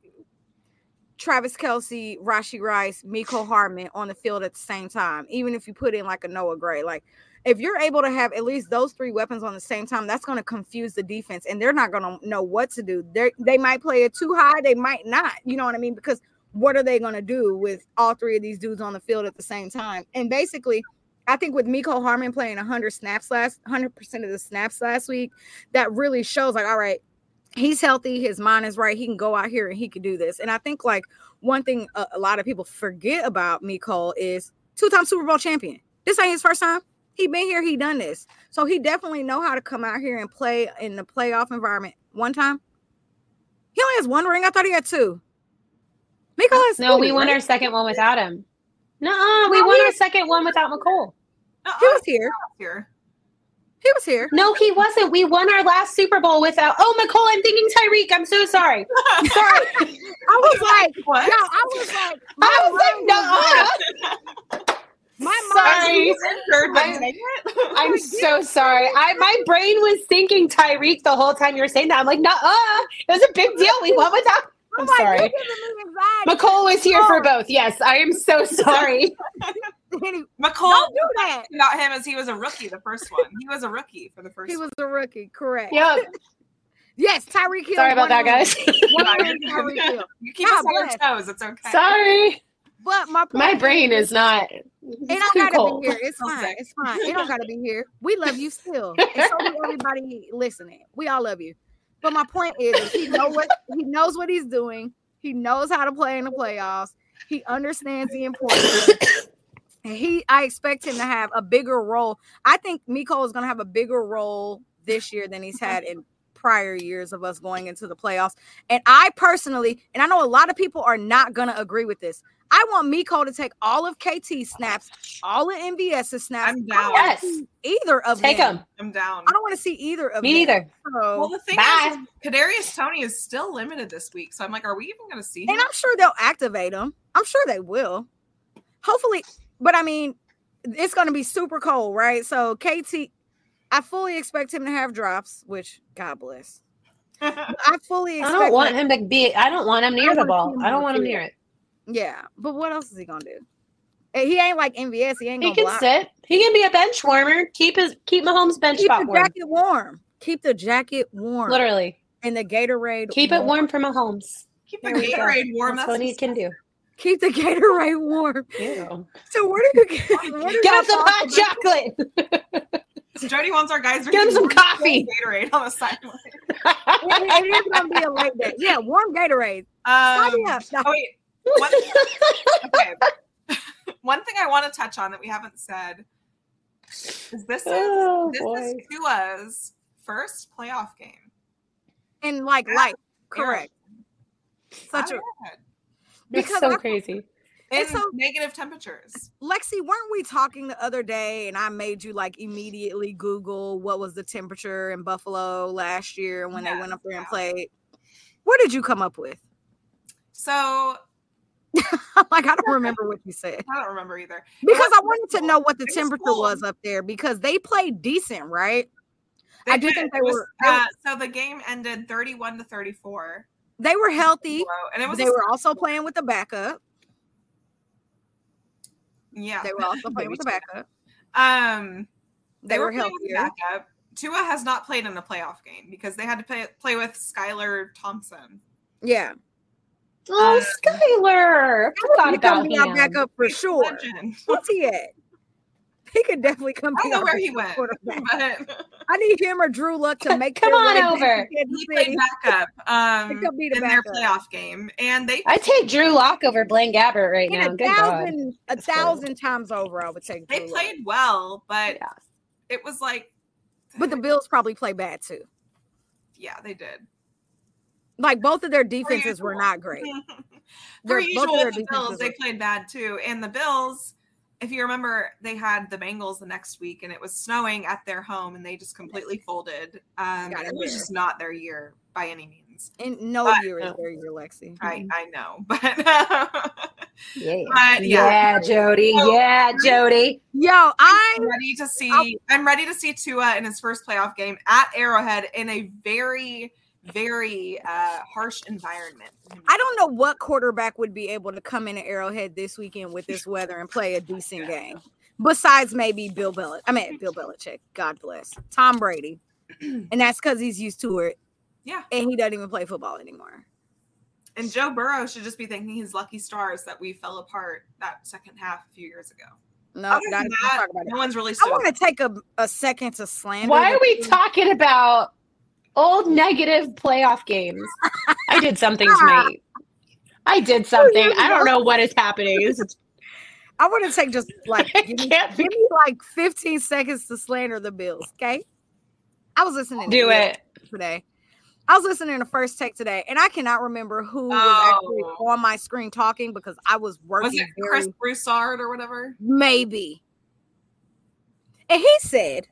Travis Kelce, Rashee Rice, Mecole Hardman on the field at the same time. Even if you put in like a Noah Gray, like. If you're able to have at least those three weapons on the same time, that's going to confuse the defense, and they're not going to know what to do. They they might play it too high, they might not. You know what I mean? Because what are they going to do with all three of these dudes on the field at the same time? And basically, I think with Mecole Hardman playing one hundred snaps last, one hundred percent of the snaps last week, that really shows like, all right, he's healthy, his mind is right, he can go out here and he can do this. And I think like one thing a, a lot of people forget about Mecole is two-time Super Bowl champion. This ain't his first time. He been here, he done this. So he definitely know how to come out here and play in the playoff environment. One time? He only has one ring. I thought he had two. Mecole has No, two, we won right? our second one without him. Nuh-uh, we no, won our second one without Mecole. Uh-uh. He was here. here. He was here. No, he wasn't. We won our last Super Bowl without. Oh, Mecole, I'm thinking Tyreek. I'm so sorry. Sorry. I was like, what? Yo, I was like, I was like, no. My sorry. I'm, I'm so sorry. I my brain was thinking Tyreek the whole time you were saying that. I'm like, no, uh, it was a big deal. We won without. I'm like, sorry. Mecole was here oh. for both. Yes, I am so sorry. Mecole, don't do that. About him as he was a rookie, the first one. He was a rookie for the first. He was one. a rookie, correct? Yep. Yes, Tyreek Hill. Sorry about that, guys. You keep us on your toes. It's okay. Sorry. But my my brain is not. It don't gotta cold. be here. It's fine. It's fine. It don't gotta be here. We love you still, and so do everybody listening. We all love you. But my point is, is he know what he knows what he's doing. He knows how to play in the playoffs. He understands the importance. he, I expect him to have a bigger role. I think Mecole is going to have a bigger role this year than he's had in prior years of us going into the playoffs. And I personally, and I know a lot of people are not going to agree with this, I want Mecole to take all of K T's snaps, all of M V S's snaps. I'm down. Yes. Either of Take them. them. I'm down. I don't want to see either of Me them. neither. So, Well, the thing Bye. is, Kadarius Toney is still limited this week, so I'm like, are we even going to see him? and I'm sure they'll activate him. I'm sure they will. Hopefully, but I mean, it's going to be super cold, right? So K T, I fully expect him to have drops, which God bless. I fully I expect don't want him. him to be. I don't want him near I the don't ball. want him I don't on want the him field. near it. Yeah, but what else is he gonna do? And he ain't like M V S. He ain't He gonna can block. sit. He can be a bench warmer. Keep his keep Mahomes bench Keep spot the warm. jacket warm. Keep the jacket warm. Literally, And the Gatorade. keep it warm for Mahomes. Keep the There we go. Gatorade warm. That's That's, what he can do. Keep the Gatorade warm. Ew. So where do you get? Where do Give y'all him some talk hot chocolate. So Jody wants our guys Get him some coffee. Gatorade on the sideline. about- It, it is gonna be a late day. Yeah, warm Gatorade. Sign me Um, up. No. oh wait, one, okay. One thing I want to touch on that we haven't said is this is Oh, this boy. is Tua's first playoff game. And like light. Correct. Such a Arrowhead. It's because so I- crazy. In It's so- negative temperatures. Lexi, weren't we talking the other day and I made you like immediately Google what was the temperature in Buffalo last year when they Yes, went up there and yeah. played? What did you come up with? So Like, I don't remember what you said. I don't remember either. Because was I wanted to cold. know what the It was temperature cold. was up there because they played decent, right? They I do did. think they It was, were- they were- uh, so the game ended thirty-one to thirty-four. They were healthy. And it was They a- were also playing with the backup. yeah. They were also playing with the backup. Um They were playing with the healthier. backup. Tua has not played in a playoff game because they had to play play with Skylar Thompson. Yeah. Oh, Uh, Skylar. I forgot He could about be our him. backup for sure. Legend. What's he at? He could definitely come. I be don't know our where he backup went, quarterback. but I need him or Drew Luck to make Come their on way back over. to Kansas he played City. backup um, He could be the in their backup. playoff game, and they I take Drew Lock over Blaine Gabbert right And now. a Good God. thousand, a That's horrible. thousand times over, I would take. they Drew Luck. played well, but Yeah. it was like, But the Bills probably play bad too. yeah, they did. Like both of their defenses were usual. not great. For Their- both of usual, their the defenses Bills they were- played bad too, and the Bills. If you remember, they had the Bengals the next week, and it was snowing at their home, and they just completely folded. Um, Got it it was there. just not their year by any means. And no But- year is their year, Lexi. I I know, but Yeah. But, yeah. yeah, Jody. So- Yeah, Jody. Yo, I I'm ready to see. I'm ready to see Tua in his first playoff game at Arrowhead in a very, very uh, harsh environment. I don't know what quarterback would be able to come in at Arrowhead this weekend with this weather and play a decent game. Besides maybe Bill Belichick. I mean Bill Belichick. God bless. Tom Brady. And that's because he's used to it. Yeah. And he doesn't even play football anymore. And Joe Burrow should just be thanking his lucky stars that we fell apart that second half a few years ago. No, Other not than even that, talk about no it. one's really. I want to take a, a second to slander. Why the are we team. talking about old negative playoff games? I did something tonight. I did something. I don't know what is happening. This is- I want to take just like give me, Can't give me like fifteen seconds to slander the Bills, okay? I was listening to Do E S P N it. today. I was listening to First Take today, and I cannot remember who was Oh. actually on my screen talking because I was working Was it very Chris Broussard or whatever? maybe. And he said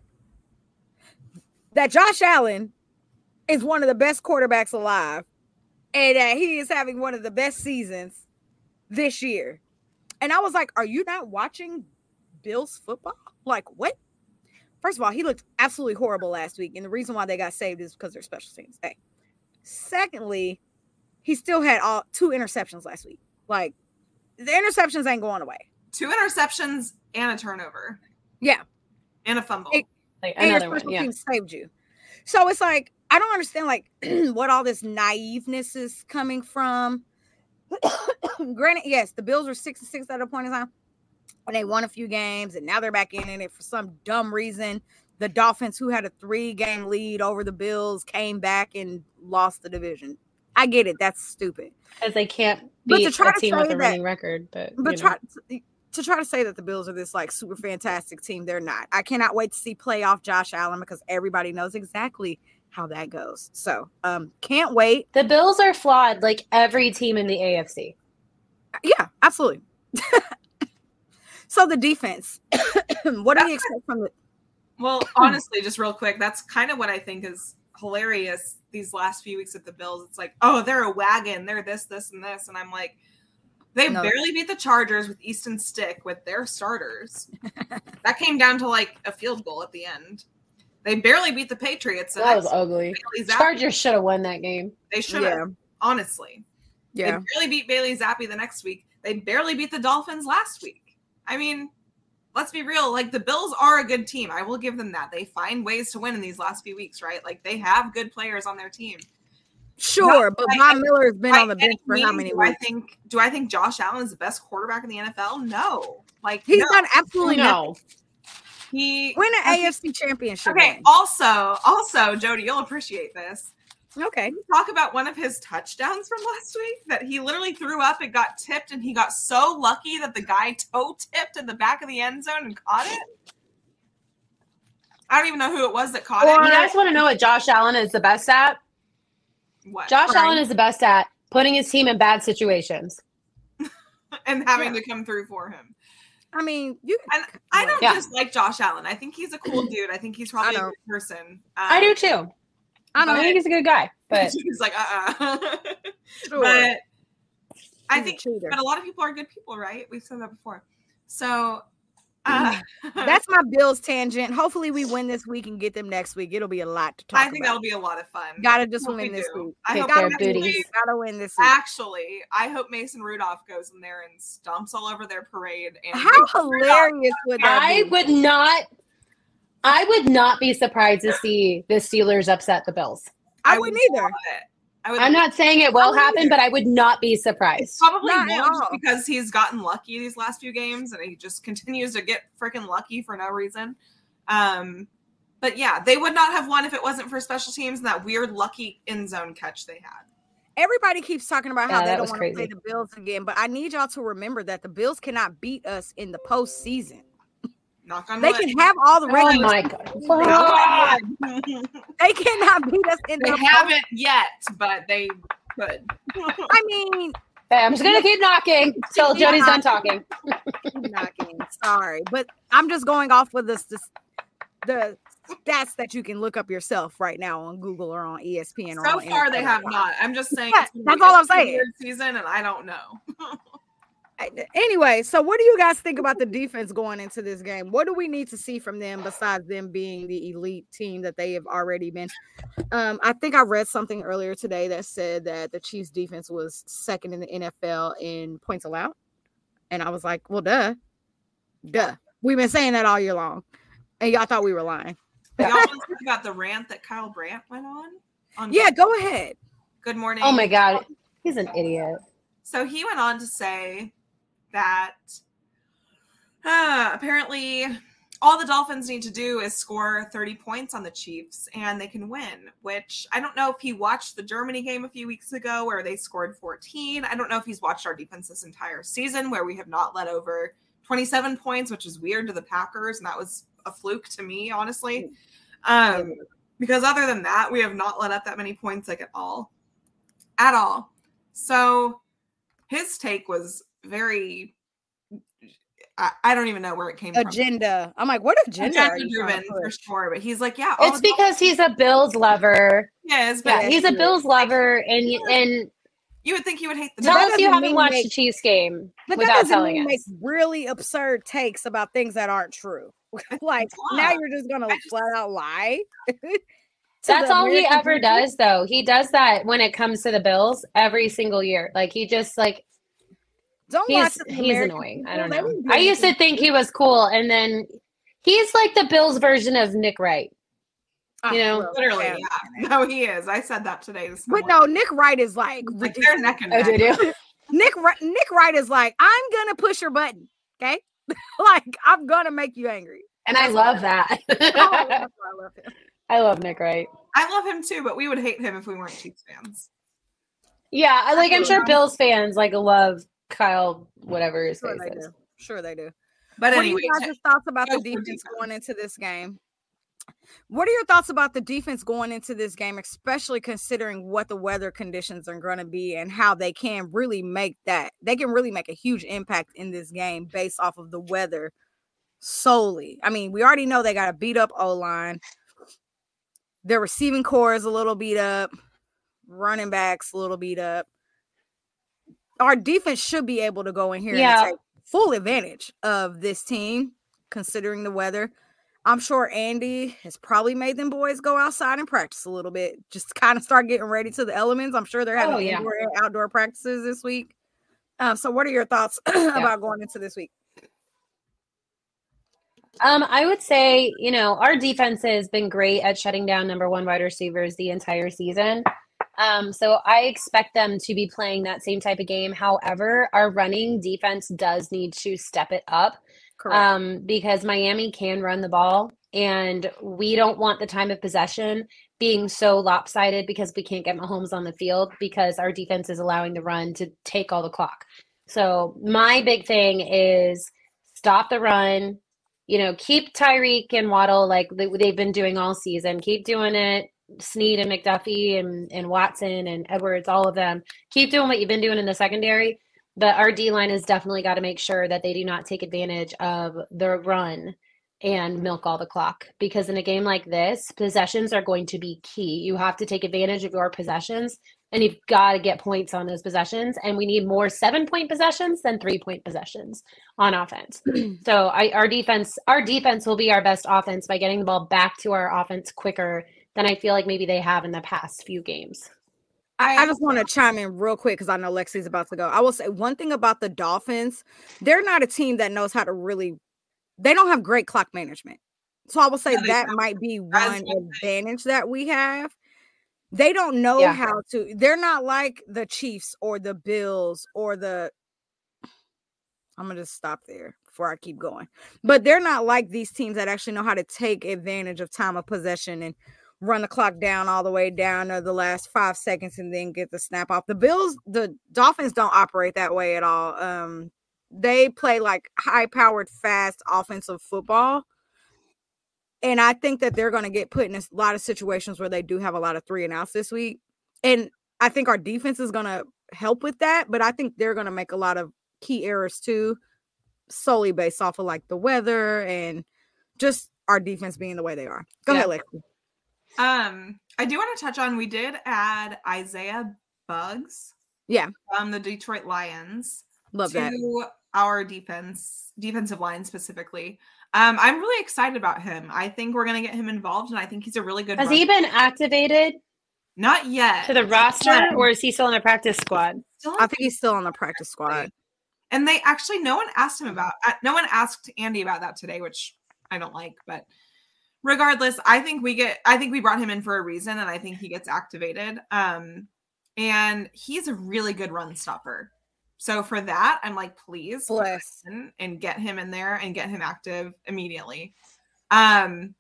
that Josh Allen is one of the best quarterbacks alive and that he is having one of the best seasons this year. And I was like, are you not watching Bills football? Like, what? First of all, he looked absolutely horrible last week. And the reason why they got saved is because they're special teams. Hey. Secondly, he still had all two interceptions last week. Like, the interceptions ain't going away. Two interceptions and a turnover Yeah. and a fumble. It- Like And your another one. special Yeah. teams saved you. So it's like, I don't understand like what all this naiveness is coming from. Granted, yes, the Bills were six and six at a point in time. And they won a few games, and now they're back in it for some dumb reason. The Dolphins, who had a three-game lead over the Bills, came back and lost the division. I get it. That's stupid. Because they can't But beat to try a to team say with a that- winning record. But, But you try, know. to try to say that the Bills are this like super fantastic team, they're not. I cannot wait to see playoff Josh Allen because everybody knows exactly how that goes. So um, can't wait. The Bills are flawed like every team in the A F C. Yeah, absolutely. So the defense, what do you expect from the? Well, honestly, just real quick, that's kind of what I think is hilarious these last few weeks at the Bills. It's like, oh, they're a wagon. They're this, this, and this. And I'm like, they No. barely beat the Chargers with Easton Stick with their starters. That came down to like a field goal at the end. They barely beat the Patriots. and That was that's- ugly. Bailey Zappi. Chargers should have won that game. They should have, Yeah. honestly. Yeah, They barely beat Bailey Zappi the next week. They barely beat the Dolphins last week. I mean, let's be real. Like, the Bills are a good team. I will give them that. They find ways to win in these last few weeks, right? Like, they have good players on their team. sure, Not but by Von any- Miller has been By on the any bench for how means, many do I weeks? think do I think Josh Allen is the best quarterback in the N F L? No. Like, He's no. done absolutely nothing. No. He Win an A F C championship. Okay, game. also, also, Jody, you'll appreciate this. Okay. Talk about one of his touchdowns from last week that he literally threw up, it got tipped, and he got so lucky that the guy toe tipped in the back of the end zone and caught it. I don't even know who it was that caught You it. guys want to know what Josh Allen is the best at? What? Josh Right. Allen is the best at putting his team in bad situations. And having Yeah. to come through for him. I mean, you. And I don't Yeah. just like Josh Allen. I think he's a cool dude. I think he's probably a know. good person. Um, I do too. I I don't think he's a good guy, but he's like, uh-uh. Sure. But I He's a think, cheater. but a lot of people are good people, right? We've said that before. So uh, That's my Bills tangent. Hopefully, we win this week and get them next week. It'll be a lot to talk I think about. that'll be a lot of fun. Gotta just Hope win we this do. week. I Kick hope their next booties. week- Gotta win this week. Actually, I hope Mason Rudolph goes in there and stomps all over their parade. And How hilarious would that I be? would not I would not be surprised to see the Steelers upset the Bills. I would wouldn't either. love it. I would I'm not saying it will I wouldn't happen, either. but I would not be It's surprised. probably Not at won't just all. because he's gotten lucky these last few games and he just continues to get freaking lucky for no reason. Um, but yeah, they would not have won if it wasn't for special teams and that weird lucky end zone catch they had. Everybody keeps talking about how Yeah, they that don't was want to play crazy. the Bills again, but I need y'all to remember that the Bills cannot beat us in the postseason. Knock on They wood. can have all the Oh regular. my god. Knock on wood. They cannot beat us in They the haven't yet, but they could. post- I mean, Okay, I'm just gonna keep knocking till Jody's done talking. keep knocking. Sorry, but I'm just going off with this, this the stats that you can look up yourself right now on Google or on E S P N. Or So on far, they N F L have dot com. not. I'm just saying. Yeah, it's gonna that's be all a I'm saying. weird Season, and I don't know. Anyway, so what do you guys think about the defense going into this game? What do we need to see from them besides them being the elite team that they have already been? Um, I think I read something earlier today that said that the Chiefs defense was second in the N F L in points allowed. And I was like, well, duh. Duh. We've been saying that all year long. And y'all thought we were lying. Y'all want to talk about the rant that Kyle Brandt went on? on Yeah, go ahead. Good morning. Oh my god. He's an idiot. So he went on to say that uh, apparently all the Dolphins need to do is score thirty points on the Chiefs and they can win, which I don't know if he watched the Germany game a few weeks ago where they scored fourteen. I don't know if he's watched our defense this entire season where we have not let over twenty-seven points, which is weird to the Packers. And that was a fluke to me, honestly. Um, because other than that, we have not let up that many points like at all. At all. So his take was very, I, I don't even know where it came from. Agenda. I'm like, what agenda? are Agenda you trying driven to for push? sure. But he's like, yeah. all It's the because he's a Bills lover. Dolphins is, but Yeah, Yeah, he's a he Bills lover, and and you would think he would hate the tell that us you doesn't haven't mean watched they- the Chiefs game But that without doesn't telling mean us. make really absurd takes about things that aren't true. Like It's now not. you're just gonna I just- flat out lie. to That's the all he American ever people? does, though. He does that when it comes to the Bills every single year. Like he just like Don't lie he's to the he's American annoying. people. I don't They know. didn't do I used to anything. think he was cool, and then he's like the Bills version of Nick Wright. Ah, you know, well, Literally, yeah. yeah. No, he is. I said that today. This But morning. no, Nick Wright is like, Like ridiculous. they're neck and Oh, neck. did you? Nick Wright, Nick Wright is like, I'm gonna push your button, okay? Like I'm gonna make you angry. And I love that. Oh, that's why I love him. I love Nick Wright. I love him too, but we would hate him if we weren't Chiefs fans. Yeah, I like I'm sure Absolutely. Bills fans like love Kyle, whatever his Sure face they is. do. Sure they do. But what anyway, are you guys' thoughts about go the for defense, defense. going into this game? What are your thoughts about the defense going into this game, especially considering what the weather conditions are going to be and how they can really make that, they can really make a huge impact in this game based off of the weather solely. I mean, we already know they got a beat up O-line. Their receiving core is a little beat up. Running backs a little beat up. Our defense should be able to go in here Yeah. and take full advantage of this team, considering the weather. I'm sure Andy has probably made them boys go outside and practice a little bit, just to kind of start getting ready to the elements. I'm sure they're having Oh, yeah. indoor and outdoor practices this week. Um, so what are your thoughts about going into this week? Um, I would say, you know, our defense has been great at shutting down number one wide receivers the entire season. Um, so I expect them to be playing that same type of game. However, our running defense does need to step it up. Correct. Um, because Miami can run the ball, and we don't want the time of possession being so lopsided because we can't get Mahomes on the field because our defense is allowing the run to take all the clock. So my big thing is stop the run, you know, keep Tyreek and Waddle like they've been doing all season. Keep doing it. Snead and McDuffie and, and Watson and Edwards, all of them. Keep doing what you've been doing in the secondary. But our D-line has definitely got to make sure that they do not take advantage of the run and milk all the clock. Because in a game like this, possessions are going to be key. You have to take advantage of your possessions, and you've got to get points on those possessions. And we need more seven-point possessions than three-point possessions on offense. So I, our defense, our defense will be our best offense by getting the ball back to our offense quicker than I feel like maybe they have in the past few games. I just want to chime in real quick because I know Lexi's about to go. I will say one thing about the Dolphins. They're not a team that knows how to really, they don't have great clock management. So I will say Yeah, that don't. might be That's one advantage that we have. They don't know Yeah. how to, they're not like the Chiefs or the Bills or the, I'm going to just stop there before I keep going. But they're not like these teams that actually know how to take advantage of time of possession and run the clock down all the way down to the last five seconds and then get the snap off. The Bills, the Dolphins don't operate that way at all. Um, they play like high-powered, fast offensive football. And I think that they're going to get put in a lot of situations where they do have a lot of three and outs this week. And I think our defense is going to help with that, but I think they're going to make a lot of key errors too, solely based off of like the weather and just our defense being the way they are. Go Yeah. ahead, Lexi. Um, I do want to touch on, we did add Isaiah Buggs. Yeah. From the Detroit Lions. Love to that. our defense, defensive line specifically. Um, I'm really excited about him. I think we're going to get him involved, and I think he's a really good Has runner. he been activated Not yet. to the roster, Yeah. or is he still in the practice squad? Still I think he's still on the practice squad. And they actually, no one asked him about, uh, no one asked Andy about that today, which I don't like, but regardless, I think we get, I think we brought him in for a reason, and I think he gets activated. Um, and he's a really good run stopper. So for that, I'm like, please put Bless. him in and get him in there and get him active immediately. Um,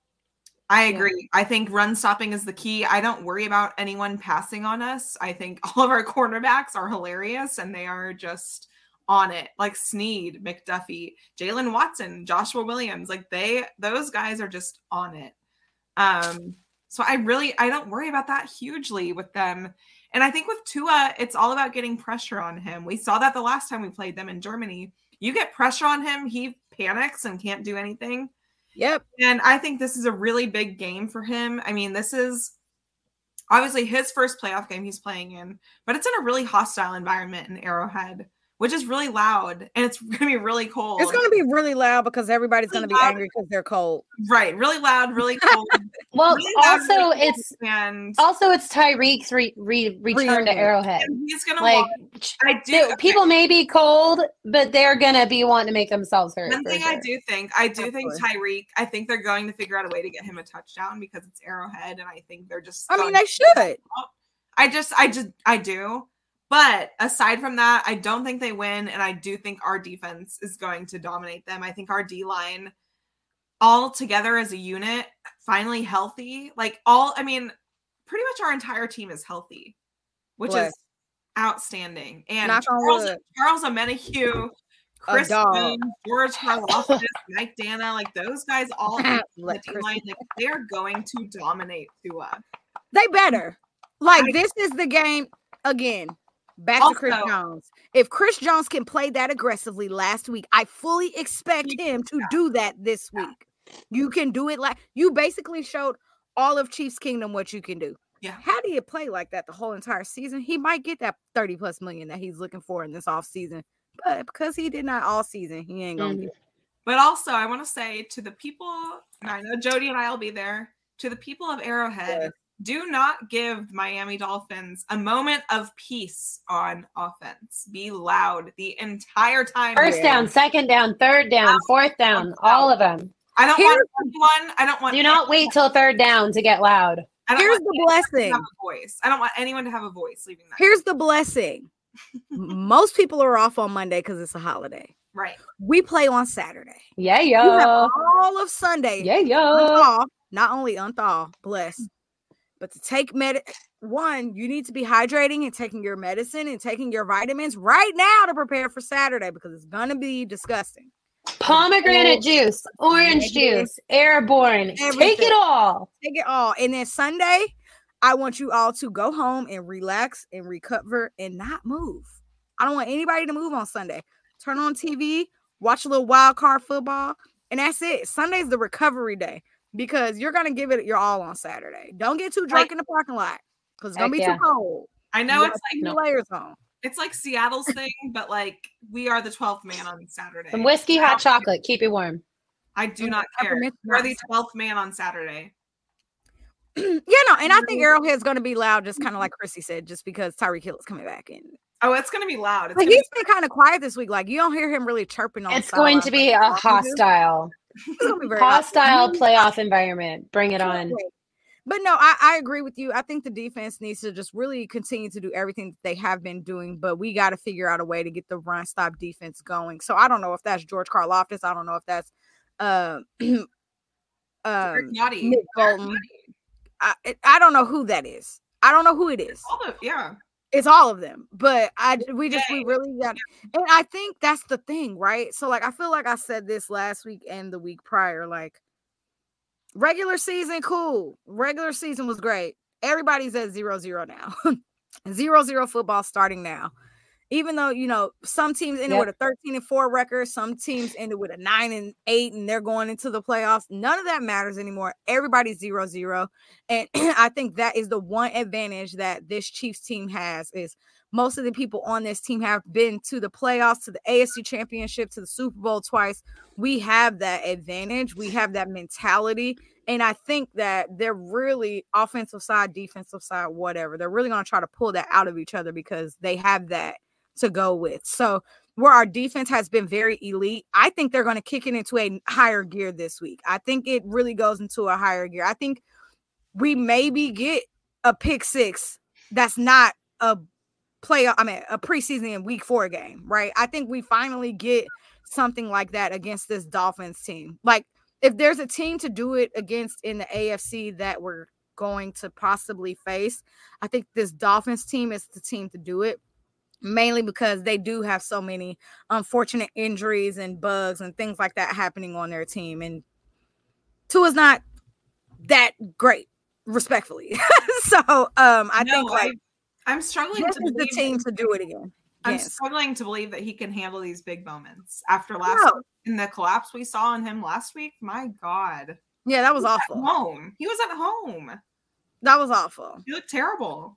I agree. I think run stopping is the key. I don't worry about anyone passing on us. I think all of our cornerbacks are hilarious, and they are just on it. Like Snead, McDuffie, Jalen Watson, Joshua Williams. Like they, those guys are just on it. Um, so I really, I don't worry about that hugely with them. And I think with Tua, it's all about getting pressure on him. We saw that the last time we played them in Germany. You get pressure on him, he panics and can't do anything. Yep. And I think this is a really big game for him. I mean, this is obviously his first playoff game he's playing in, but it's in a really hostile environment in Arrowhead, which is really loud, and it's going to be really cold. It's going to be really loud because everybody's Really going to be loud. angry because they're cold. Right. Really loud, really cold. Well, really loud, also really cold, it's and, also it's Tyreek's re, re, return to Reunion. Arrowhead. and he's going to Like watch. I do. they- okay. people may be cold, but they're gonna be wanting to make themselves hurt. One for thing sure. I do think, I do think Absolutely. Tyreek, I think they're going to figure out a way to get him a touchdown because it's Arrowhead, and I think they're just I mean, going they to- should. I just, I just, I do. But aside from that, I don't think they win, and I do think our defense is going to dominate them. I think our D-line all together as a unit, finally healthy. Like all, I mean, pretty much our entire team is healthy, which Bless. is outstanding. And Knock on Charles, wood. Charles Omenihu Chris dog. Jones, George Karlaftis, Mike Dana, like those guys all on the Let D Chris- line, like they're going to dominate Tua. They better. Like I- this is the game again. Back Also- to Chris Jones. If Chris Jones can play that aggressively last week, I fully expect him to do that this week. You can do it like you basically showed all of Chiefs Kingdom what you can do. Yeah. How do you play like that the whole entire season? He might get that thirty plus million that he's looking for in this offseason. But because he did not all season, he ain't gonna Mm. get it. But also, I want to say to the people, and I know Jody and I will be there, to the people of Arrowhead, Yes. do not give Miami Dolphins a moment of peace on offense. Be loud the entire time. First Yeah. down, second down, third down, fourth down, all of them. I don't Here's- want anyone. I don't want. Do not wait till third down to get loud. I don't Here's want the anyone to blessing. have a voice. I don't want anyone to have a voice leaving that. Here's the blessing. Most people are off on Monday because it's a holiday. Right. We play on Saturday. Yeah, You have yo. all of Sunday. Yeah, yo. Unthaw, not only unthaw, bless, but to take med. One, you need to be hydrating and taking your medicine and taking your vitamins right now to prepare for Saturday because it's gonna be disgusting. Pomegranate juice, orange Negative. juice, airborne. Take Everything. it all. Take it all, and then Sunday, I want you all to go home and relax and recover and not move. I don't want anybody to move on Sunday. Turn on T V, watch a little wild card football, and that's it. Sunday's the recovery day because you're gonna give it your all on Saturday. Don't get too drunk Like- in the parking lot because it's gonna Heck be yeah. too cold. I know You it's gotta like keep your no. layers on. it's like Seattle's thing, but like we are the twelfth man on Saturday. Some whiskey, hot chocolate. Keep you warm. I do Mm, not care. peppermint We're the nuts. twelfth man on Saturday. Yeah, no, and I think Arrowhead's gonna be loud, just kind of like Chrissy said, just because Tyreek Hill is coming back in. Oh, it's gonna be loud. It's But gonna he's been kind of quiet this week. Like you don't hear him really chirping on. It's going to sidelines be like a he often do. hostile, It's gonna be very hostile hostile. playoff environment. Bring it on. But no, I, I agree with you. I think the defense needs to just really continue to do everything that they have been doing, but we got to figure out a way to get the run stop defense going. So I don't know if that's George Karlaftis. I don't know if that's uh, Derek um, Notty. Nick Bolton. I, I don't know who that is. I don't know who it is. All the, yeah. It's all of them, but I we just we Yay. really got, and I think that's the thing, right? So like I feel like I said this last week and the week prior, like regular season, cool. Regular season was great. Everybody's at zero zero now. zero zero football starting now. Even though, you know, some teams ended Yep. with a thirteen and four record, some teams ended with a nine and eight, and they're going into the playoffs. None of that matters anymore. Everybody's zero zero. And I think that is the one advantage that this Chiefs team has is most of the people on this team have been to the playoffs, to the A F C Championship, to the Super Bowl twice. We have that advantage. We have that mentality. And I think that they're really offensive side, defensive side, whatever. They're really going to try to pull that out of each other because they have that to go with. So where our defense has been very elite, I think they're going to kick it into a higher gear this week. I think it really goes into a higher gear. I think we maybe get a pick six that's not a play, I mean, a preseason in week four game, right? I think we finally get something like that against this Dolphins team. Like if there's a team to do it against in the A F C that we're going to possibly face, I think this Dolphins team is the team to do it. Mainly because they do have so many unfortunate injuries and bugs and things like that happening on their team. And Tua's not that great, respectfully. so um, I No, think like I, I'm struggling this to is the believe team that- to do it again. I'm Yes. struggling to believe that he can handle these big moments after last No. week. In the collapse we saw in him last week. My God. Yeah, that was He was awful. At home. He was at home. That was awful. He looked terrible.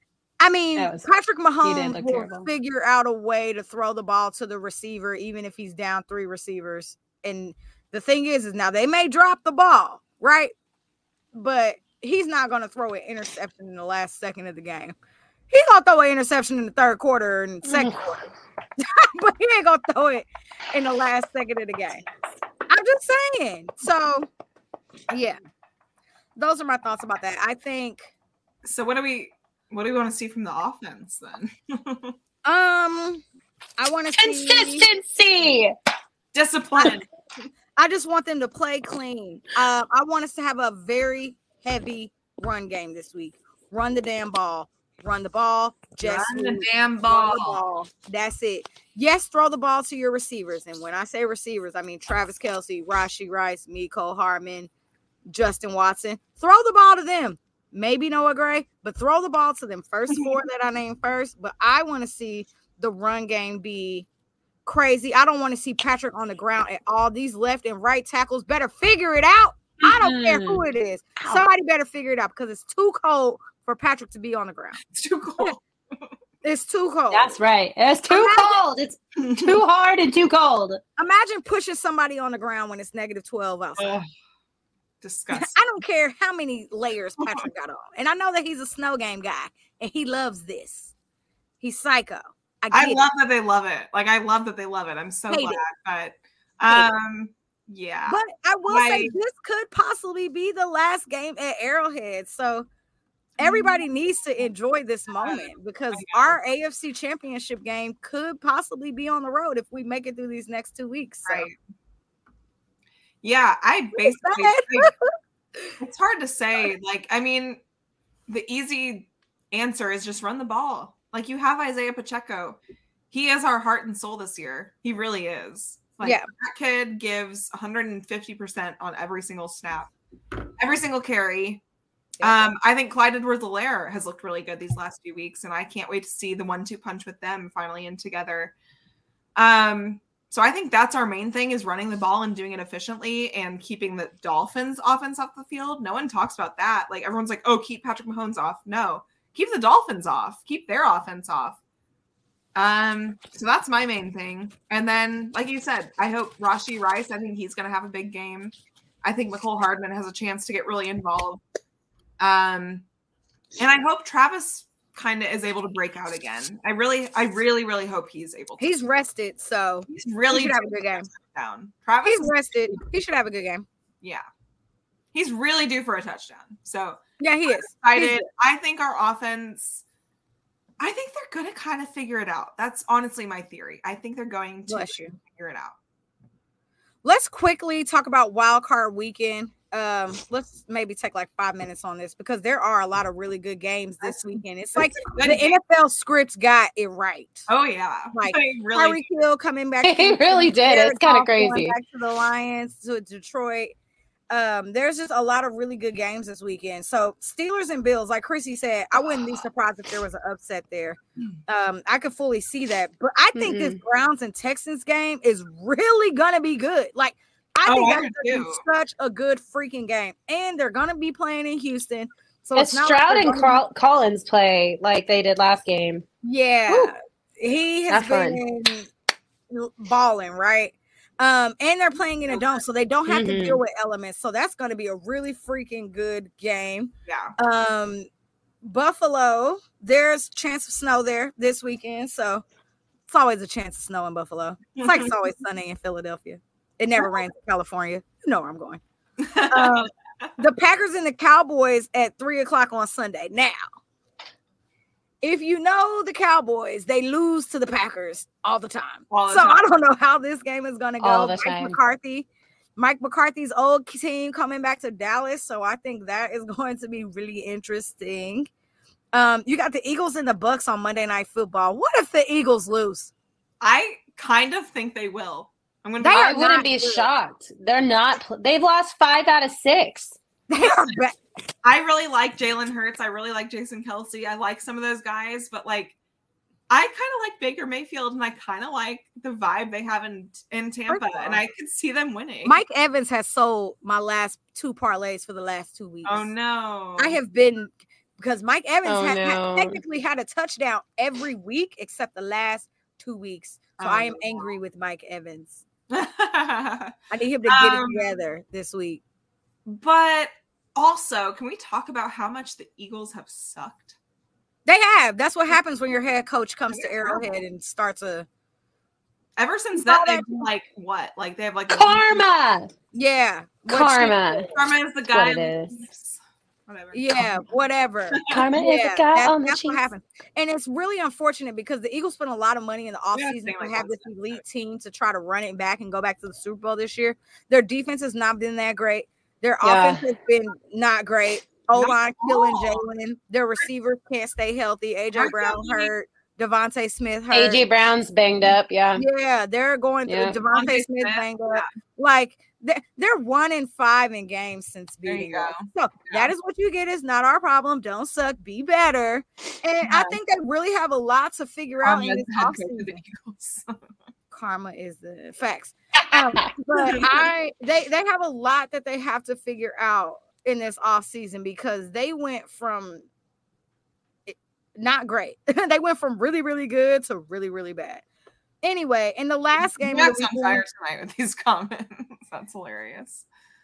I mean, That was- Patrick did Mahomes look will terrible. figure out a way to throw the ball to the receiver, even if he's down three receivers. And the thing is, is now they may drop the ball, right? But he's not going to throw an interception in the last second of the game. He's going to throw an interception in the third quarter and second quarter. But he ain't going to throw it in the last second of the game. I'm just saying. So, yeah. Those are my thoughts about that. I think So what do we what do we want to see from the offense then? um I want to see Consistency. Discipline. I just want them to play clean. Uh, I want us to have a very heavy run game this week. Run the damn ball. run the ball. Just Run the move, damn run ball. the ball. That's it. Yes, throw the ball to your receivers. And when I say receivers, I mean Travis Kelce, Rashee Rice, Mecole Hardman, Justin Watson. Throw the ball to them. Maybe Noah Gray, but throw the ball to them. First four that I named first. But I want to see the run game be crazy. I don't want to see Patrick on the ground at all. These left and right tackles better figure it out. I don't mm-hmm. care who it is. Somebody better figure it out because it's too cold for Patrick to be on the ground. It's too cold. It's too cold. That's right. It's too imagine, cold. It's too hard and too cold. Imagine pushing somebody on the ground when it's negative twelve outside. Uh, disgusting. I don't care how many layers Patrick got on. And I know that he's a snow game guy and he loves this. He's psycho. I, I love it. that they love it. Like, I love that they love it. I'm so Hate glad. it. But, um, yeah. But I will I, say this could possibly be the last game at Arrowhead. So everybody needs to enjoy this moment because our A F C Championship game could possibly be on the road if we make it through these next two weeks. So. Right. Yeah, I basically, like, it's hard to say. Like, I mean, the easy answer is just run the ball. Like, you have Isaiah Pacheco. He is our heart and soul this year. He really is. Like, yeah. That kid gives one hundred fifty percent on every single snap, every single carry. Yeah. Um, I think Clyde Edwards-Helaire has looked really good these last few weeks, and I can't wait to see the one two punch with them finally in together. Um, so I think that's our main thing is running the ball and doing it efficiently and keeping the Dolphins offense off the field. No one talks about that. Like, everyone's like, oh, keep Patrick Mahomes off. No. Keep the Dolphins off. Keep their offense off. Um, so that's my main thing. And then, like you said, I hope Rashee Rice, I think he's going to have a big game. I think Mecole Hardman has a chance to get really involved. Um, and I hope Travis kind of is able to break out again. I really, I really, really hope he's able to. He's rested, so he's really he should have a good game. Down. Travis he's rested. He should have a good game. Yeah. He's really due for a touchdown. So yeah, he is. Excited. I think our offense, I think they're going to kind of figure it out. That's honestly my theory. I think they're going to Bless you. figure it out. Let's quickly talk about Wild Card Weekend. Um, let's maybe take like five minutes on this because there are a lot of really good games this weekend. It's like the game. N F L scripts got it right. Oh yeah, like really Tyreek Hill coming back. He really did. It's kind of crazy. Back to the Lions, to Detroit. Um, there's just a lot of really good games this weekend. So Steelers and Bills, like Chrissy said, I wouldn't be surprised if there was an upset there. Um, I could fully see that. But I think mm-hmm. this Browns and Texans game is really gonna be good. Like I oh, think I that's gonna be such a good freaking game. And they're gonna be playing in Houston. So if it's not Stroud like and Col- Collins play like they did last game. Yeah, Woo. he has That's been fun. balling, right? Um, and they're playing in a dome, so they don't have mm-hmm. to deal with elements. So that's going to be a really freaking good game. Yeah. Um, Buffalo, there's a chance of snow there this weekend, so it's always a chance of snow in Buffalo. It's like it's always sunny in Philadelphia. It never rains in California. You know where I'm going. Um, the Packers and the Cowboys at three o'clock on Sunday. Now, if you know the Cowboys, they lose to the Packers all the time. All the so time. I don't know how this game is going to go. Mike time. McCarthy, Mike McCarthy's old team coming back to Dallas. So I think that is going to be really interesting. Um, you got the Eagles and the Bucks on Monday Night Football. What if the Eagles lose? I kind of think they will. I'm going to. I wouldn't be good. shocked. They're not. They've lost five out of six. They are bad. I really like Jalen Hurts. I really like Jason Kelsey. I like some of those guys, but like, I kind of like Baker Mayfield, and I kind of like the vibe they have in in Tampa, and I could see them winning. Mike Evans has sold my last two parlays for the last two weeks. Oh no! I have been because Mike Evans oh, had, no. had technically had a touchdown every week except the last two weeks. So oh, I am angry with Mike Evans. I need him to get um, it together this week. But also, can we talk about how much the Eagles have sucked? They have. That's what happens when your head coach comes to Arrowhead and starts a. Ever since that, they've been like what? Like they have like karma. A- yeah, karma. She, karma is the guy. What it is. Whatever. Yeah, whatever. Karma yeah, is the guy that's, on the that's cheese. what happened. And it's really unfortunate because the Eagles spent a lot of money in the offseason yeah, to like have this elite team to try to run it back and go back to the Super Bowl this year. Their defense has not been that great. Their yeah. offense has been not great. O line Not killing all. Jalen. Their receivers can't stay healthy. A J Mark Brown Anthony- hurt. Devontae Smith hurt. A J Brown's banged up. Yeah. Yeah, they're going through Yeah. Devontae Devontae Smith Smith, banged up. yeah. Like they're, they're one in five in games since There you beating go. us. So Yeah. that is what you get. Is not our problem. Don't suck. Be better. And I Yeah. think they really have a lot to figure out in Karma's this head coach of the offseason. Eagles. Karma is the facts. Um, but I they they have a lot that they have to figure out in this offseason because they went from it- not great. They went from really, really good to really, really bad. Anyway, in the last game You of got the some weekend, fire tonight with these comments. That's hilarious.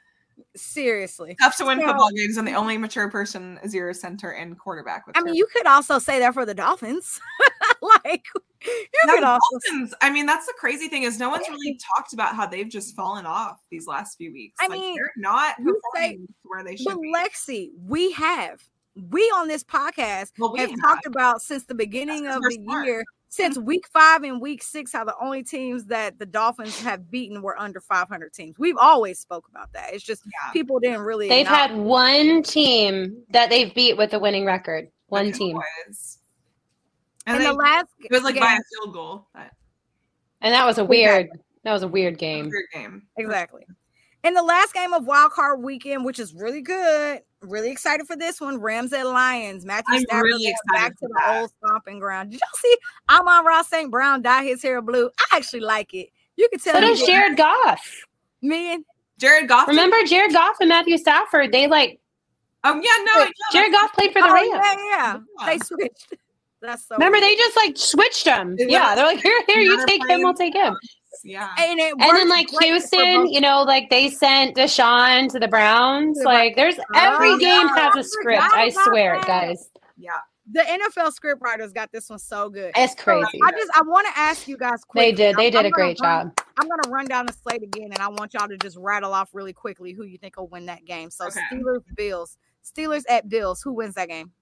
seriously. Tough to win So- football games when the only mature person is your center and quarterback. With I mean, you could also say that for the Dolphins. Like you Now, could the also Dolphins, I mean, that's the crazy thing is no one's really talked about how they've just fallen off these last few weeks. I Like, mean, they're not you say- performing to where they should But be. Lexi, we have we on this podcast Well, we have have. talked about since the beginning That's of 'cause the we're smart. year, since week five and week six, how the only teams that the Dolphins have beaten were under five hundred teams. We've always spoke about that. It's just Yeah. people didn't really. They've acknowledge- had one team that they've beat with a winning record. One The team. Cowboys. And in they, the last. it was like game, by a field goal. But And that was a weird, that was a weird it was a game. weird game. exactly. In the last game of Wild Card Weekend, which is really good, really excited for this one. Rams at Lions. Matthew I'm Stafford really going excited back for to that. the old stomping ground. Did y'all see Amon Ross Saint Brown dye his hair blue? I actually like it. You can tell. So he does did- Jared Goff. Me and Jared Goff. did- Remember Jared Goff and Matthew Stafford? They like Oh, yeah, no. I know. Jared Goff played for the oh, Rams. yeah, yeah, Yeah. they switched. That's so. Remember, weird. they just like switched them. They Yeah, they're like, here, here, you Never take him, played we'll take him. Yeah. and, it And then worked like great for Houston, both- you know, like they sent Deshaun to the Browns. To the Like there's every Oh, game yeah, has I a script. forgot I about swear, that. guys. Yeah. the N F L script writers got this one so good. It's So, crazy. I just I want to ask you guys quickly. They did. They I'm- did I'm a gonna great run- job. I'm gonna run down the slate again, and I want y'all to just rattle off really quickly who you think will win that game. So Okay. Steelers, Bills, Steelers at Bills. Who wins that game?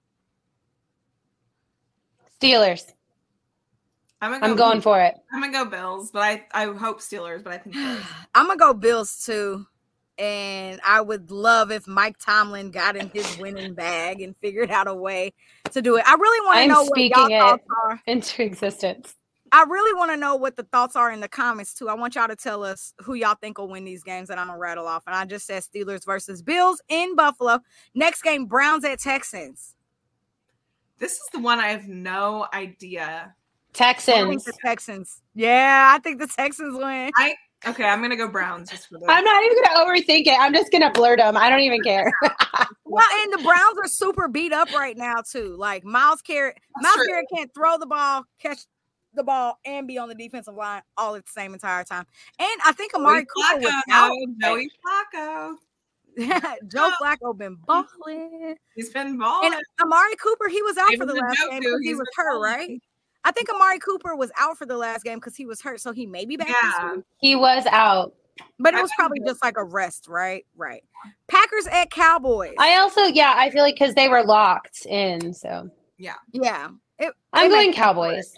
Steelers. I'm, gonna go, I'm going for it. I'm gonna go Bills, but I I hope Steelers, but I think Bills. I'm gonna go Bills too. And I would love if Mike Tomlin got in his winning bag and figured out a way to do it. I really want to I'm know what speaking y'all thoughts it. are. Into existence. I really want to know what the thoughts are in the comments too. I want y'all to tell us who y'all think will win these games that I'm gonna rattle off. And I just said Steelers versus Bills in Buffalo. Next game, Browns at Texans. This is the one I have no idea. I think Texans. the Texans. Yeah, I think the Texans win. I okay, I'm gonna go Browns just for the I'm not even gonna overthink it. I'm just gonna blurt them. I don't even care. Well, and the Browns are super beat up right now too. Like Miles Garrett, That's Miles true. Garrett can't throw the ball, catch the ball, and be on the defensive line all at the same entire time. And I think Amari Cooper was out. Joey Flacco. Joe Flacco been balling. He's been balling. And Amari Cooper, he was out Give for the him the last joke, game dude. because he He's was been hurt, balling. right? I think Amari Cooper was out for the last game because he was hurt, so he may be back this Yeah. week. He was out. But it I was think probably he was. just like a rest, right? Right. Packers at Cowboys. I also, yeah, I feel like because they were locked in. So yeah. It, I'm it going makes- Cowboys.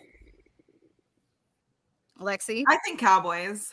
Lexi. I think Cowboys.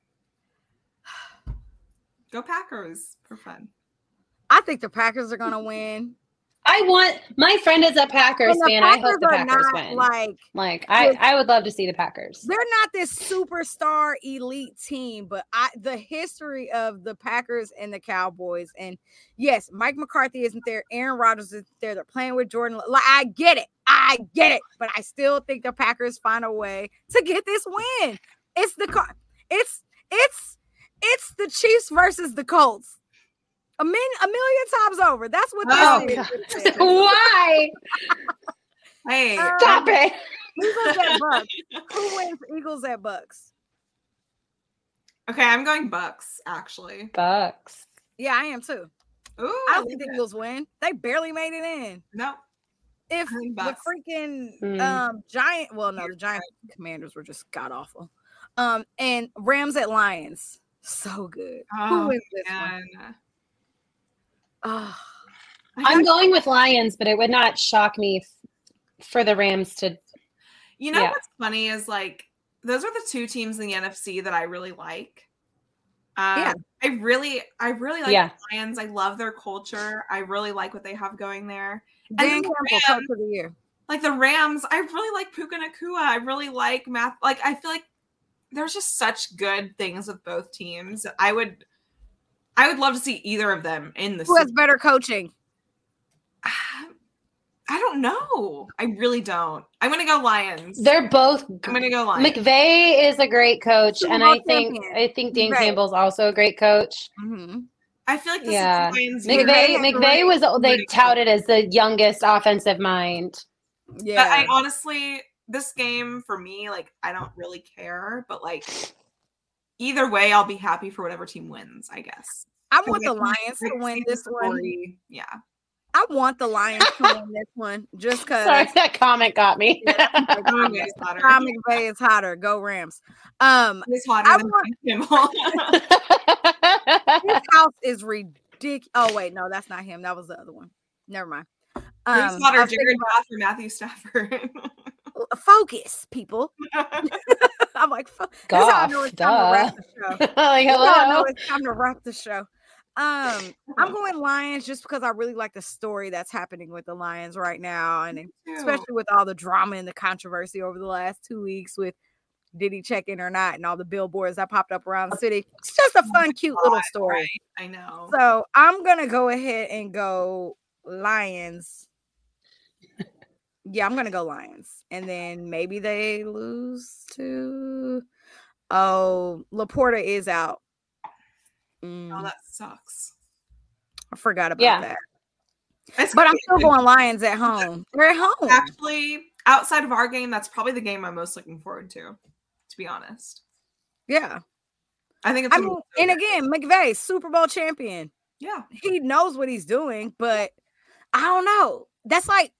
Go Packers for fun. I think the Packers are gonna win. I want my friend is a Packers And the fan. I hope the are Packers not win. like Like I, I would love to see the Packers. they're not this superstar elite team, but I the history of the Packers and the Cowboys, and yes, Mike McCarthy isn't there, Aaron Rodgers isn't there, they're playing with Jordan. Like I get it, I get it, but I still think the Packers find a way to get this win. It's the car, it's it's it's the Chiefs versus the Colts. A, min, a million times over. That's what Oh, this is. Why? Hey, Uh, Stop it. Eagles at Bucks. Who wins Eagles at Bucks? okay, I'm going Bucks actually. Bucks. Yeah, I am too. Ooh, I I don't think the like it. Eagles win. They barely made it in. No, If I think the Bucks. freaking Hmm. um giant, well, no, the giant commanders were just god awful. Um, and Rams at Lions, so good. Who Oh, wins this one? man. Oh, I'm going with Lions, but it would not shock me f- for the Rams to. You know Yeah. what's funny is like those are the two teams in the N F C that I really like. Um, Yeah. I really, I really like Yeah. the Lions. I love their culture. I really like what they have going there. And Dan then the Campbell, coach Rams, of the year. like the Rams, I really like Puka Nacua. I really like Math. Like I feel like there's just such good things with both teams. I would, I would love to see either of them in the. Who has Super- better coaching? I don't know. I really don't. I'm gonna go Lions. They're both. I'm gonna go Lions. McVay is a great coach, Super and Bowl I think champion. I think Dan McVay. Campbell's also a great coach. Mm-hmm. I feel like this Yeah. is the Lions. year. McVay McVay- McVay was they touted as the youngest offensive mind. Yeah. But I honestly, this game for me, like, I don't really care. But like, either way, I'll be happy for whatever team wins. I guess. I want the Like, Lions to like, win same this one. story. Yeah. I want the Lions to win this one just because Sorry, that comment got me. Tom is hotter. Tom McVay is hotter. Go Rams. Um, He's hotter I than want- Kimmel. his house is ridiculous. Oh wait, no, that's not him. That was the other one. Never mind. Who's Um, I hotter, was Jared thinking Goff or Matthew Stafford? about- focus, people. I'm like, fo- this is how I know Goff, it's time to wrap the show. like, This is how I know hello. it's time to wrap the show. Um, I'm going Lions just because I really like the story that's happening with the Lions right now, and especially with all the drama and the controversy over the last two weeks with did he check in or not, and all the billboards that popped up around the city. It's just a fun, cute little story. Right, I know. So I'm gonna go ahead and go Lions. Yeah, I'm gonna go Lions, and then maybe they lose to. Oh, Laporta is out. Mm, Oh, that sucks. I forgot about Yeah. that. It's But I'm crazy. still going Lions at home. They're at home. Actually, outside of our game, that's probably the game I'm most looking forward to. To be honest, Yeah. I think it's. I gonna mean, be so and good. again, McVay, Super Bowl champion. yeah, He knows what he's doing, but I don't know. That's like,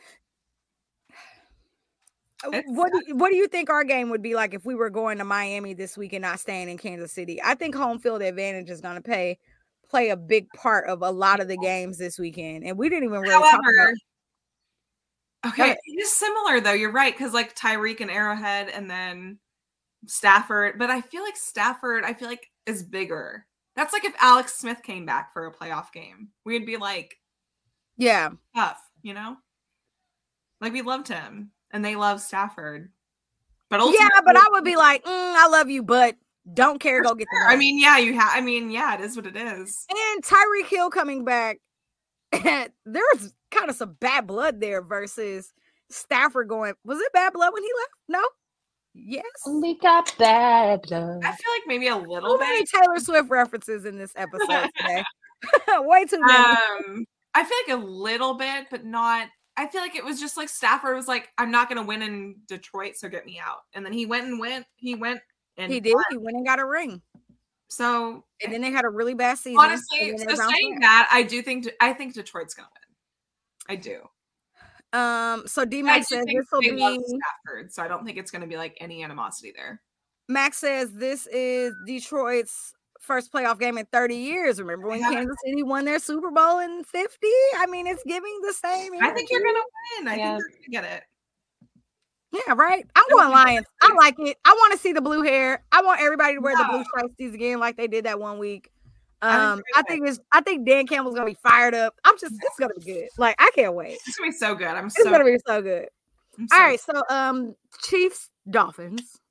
It's what do, you- what do you think our game would be like if we were going to Miami this week and not staying in Kansas City? I think home field advantage is going to pay play a big part of a lot of the games this weekend, and we didn't even really talk However, about. okay, ahead. it is similar though. You're right because like Tyreek and Arrowhead, and then Stafford. But I feel like Stafford, I feel like is bigger. That's like if Alex Smith came back for a playoff game, we'd be like Yeah, tough, you know. Like we loved him, and they love Stafford. But yeah, ultimately, but I would be like, mm, I love you, but don't care. Go get the. I ring. mean, yeah, you have. I mean, yeah, it is what it is. And Tyreek Hill coming back, there's kind of some bad blood there versus Stafford going. Was it bad blood when he left? No. Yes. We got bad blood. I feel like maybe a little Too many bit. Taylor Swift references in this episode today. Way too many. Um, I feel like a little bit, but not. I feel like it was just like Stafford was like, "I'm not going to win in Detroit, so get me out." And then he went and went. He went and he did. He went and got a ring, So and then they had a really bad season. honestly, and so then they bounced saying back. that, I do think I think Detroit's going to win. I do. Um. So D I Max do says think this will they love be. Stafford, so I don't think it's going to be like any animosity there. Max says this is Detroit's first playoff game in thirty years. Remember when Yeah. Kansas City won their Super Bowl in fifty? I mean, it's giving the same. I think you're energy. going to win. I Yeah. think you're going to get it. Yeah, right. I'm going Lions. I like it. I want to see the blue hair. I want everybody to wear the blue Yeah. shiesties again, like they did that one week. I Um, agree I with think it's. I think Dan Campbell's gonna be fired up. I'm just. It's gonna be good. Like I can't wait. It's going to be so good. I'm It's so. gonna be so good. I'm so All right. So, um, Chiefs Dolphins.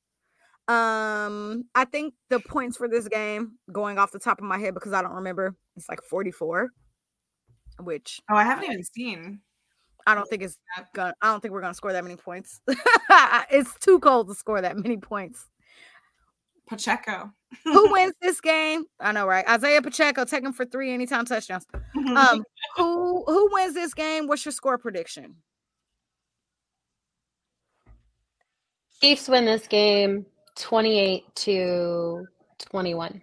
Um, I think the points for this game, going off the top of my head because I don't remember, it's like forty-four, which Oh, I haven't even seen. I don't think it's gonna. I don't think we're gonna score that many points. It's too cold to score that many points. Pacheco. Who wins this game? I know, right? Isaiah Pacheco, take him for three anytime touchdowns. Um, who who wins this game? What's your score prediction? Chiefs win this game twenty-eight to twenty-one.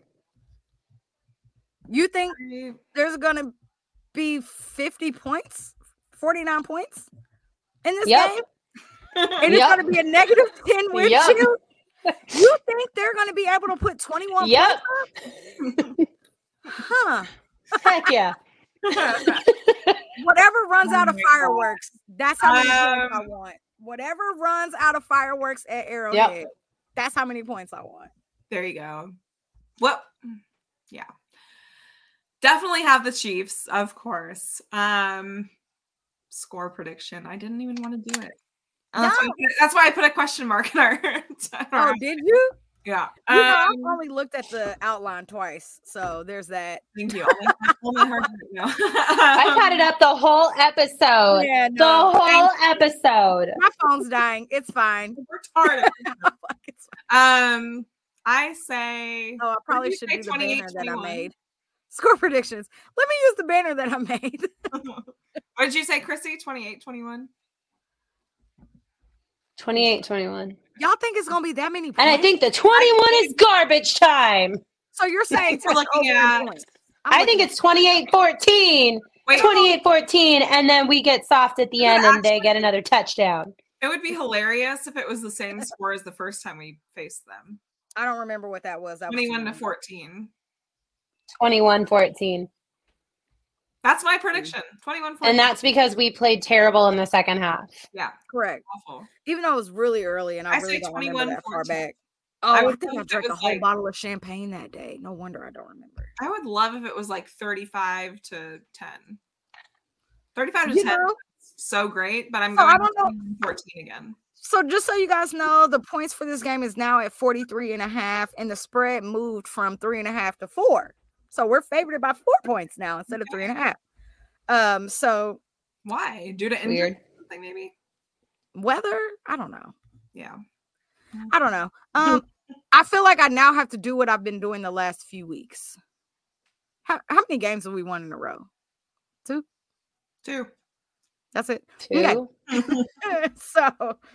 You think there's gonna be fifty points, forty-nine points in this Yep. game? And it's Yep. gonna be a negative ten win Yep. shield? You think they're gonna be able to put twenty-one Yep. points up? Huh. Heck yeah. Whatever runs Oh out of my God. fireworks, that's how many points I Um, want. Whatever runs out of fireworks at Arrowhead, that's how many points I want. There you go. What? Yeah. Definitely have the Chiefs, of course. Um, score prediction. I didn't even want to do it. No. That's, why I, that's why I put a question mark in our. Oh, did you? Yeah. You know, um, I've only looked at the outline twice, so there's that. Thank you. Only, only hard no. I've had it up the whole episode. Yeah, The no, whole thank- episode. My phone's dying. It's fine. Worked hard. It's fine. um, I say. Oh, I probably you should say do the banner that I twenty-eight, made. Score predictions. Let me use the banner that I made. What did you say, Chrissy? twenty-eight, twenty-one? twenty-eight twenty-one. Y'all think it's gonna be that many points? And I think the twenty-one is garbage time. so. You're saying we're looking over at- points. I'm I think looking- it's twenty-eight fourteen. Wait, twenty-eight fourteen, and then we get soft at the end and they get another touchdown. it would be hilarious if it was the same score as the first time we faced them. I don't remember what that was. That was too twenty-one to long. fourteen. twenty-one fourteen. That's my prediction. twenty-one fourteen. And that's because we played terrible in the second half. yeah, Correct. awful. Even though it was really early, and I, I really say don't remember twenty-one that far fourteen. back. Oh, I I, would think I love if it drank a was whole like- bottle of champagne that day. No wonder I don't remember. I would love if it was like thirty-five to ten. thirty-five to You ten. know? So great, but I'm So, going I don't know. to fourteen again. So just so you guys know, the points for this game is now at forty-three and a half, and the spread moved from three and a half to four. So we're favored by four points now instead of three and a half. Um, so Why? Due to injury? Weird. or something, maybe. weather, I don't know. Yeah. I don't know. Um, I feel like I now have to do what I've been doing the last few weeks. How how many games have we won in a row? Two. That's it. Two. Okay. so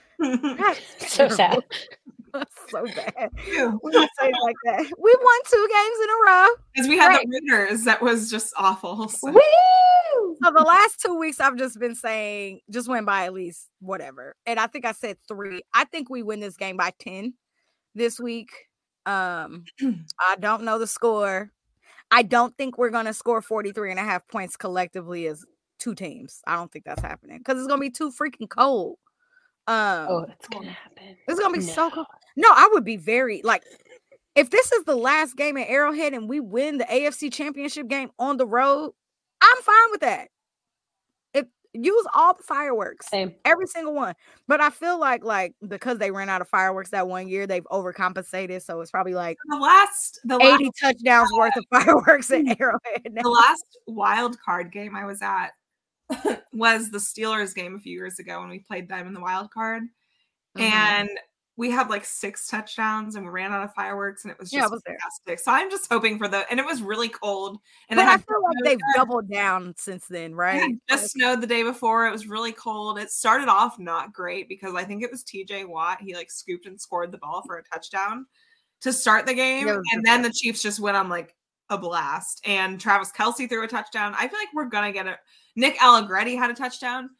that's So sad. That's so bad. Two. We don't say it like that. We won two games in a row. Because we had Right. the Raiders, that was just awful. So. Woo! So the last two weeks, I've just been saying, just went by at least whatever. And I think I said three. I think we win this game by ten this week. Um, I don't know the score. I don't think we're going to score forty-three and a half points collectively as two teams. I don't think that's happening because it's going to be too freaking cold. Um, Oh, it's gonna happen. It's going to be so No. cold. No, I would be very, like, if this is the last game at Arrowhead and we win the A F C Championship game on the road, I'm fine with that. If use all the fireworks, Same. every single one. But I feel like like because they ran out of fireworks that one year, they've overcompensated. So it's probably like The last, the last, eighty touchdowns worth of fireworks at Arrowhead. now. the last wild card game I was at was the Steelers game a few years ago when we played them in the wild card. Mhm. And we had like six touchdowns and we ran out of fireworks and it was just Yeah, I was there. fantastic. So I'm just hoping for the, and it was really cold. And But it I had feel like snowed they've there. doubled down since then, It right? had just snowed the day before. It was really cold. It started off not great because I think it was T J Watt. He like scooped and scored the ball for a touchdown to start the game. Yeah, it was And just then like- the Chiefs just went on like a blast. And Travis Kelce threw a touchdown. I feel like we're going to get it. Nick Allegretti had a touchdown.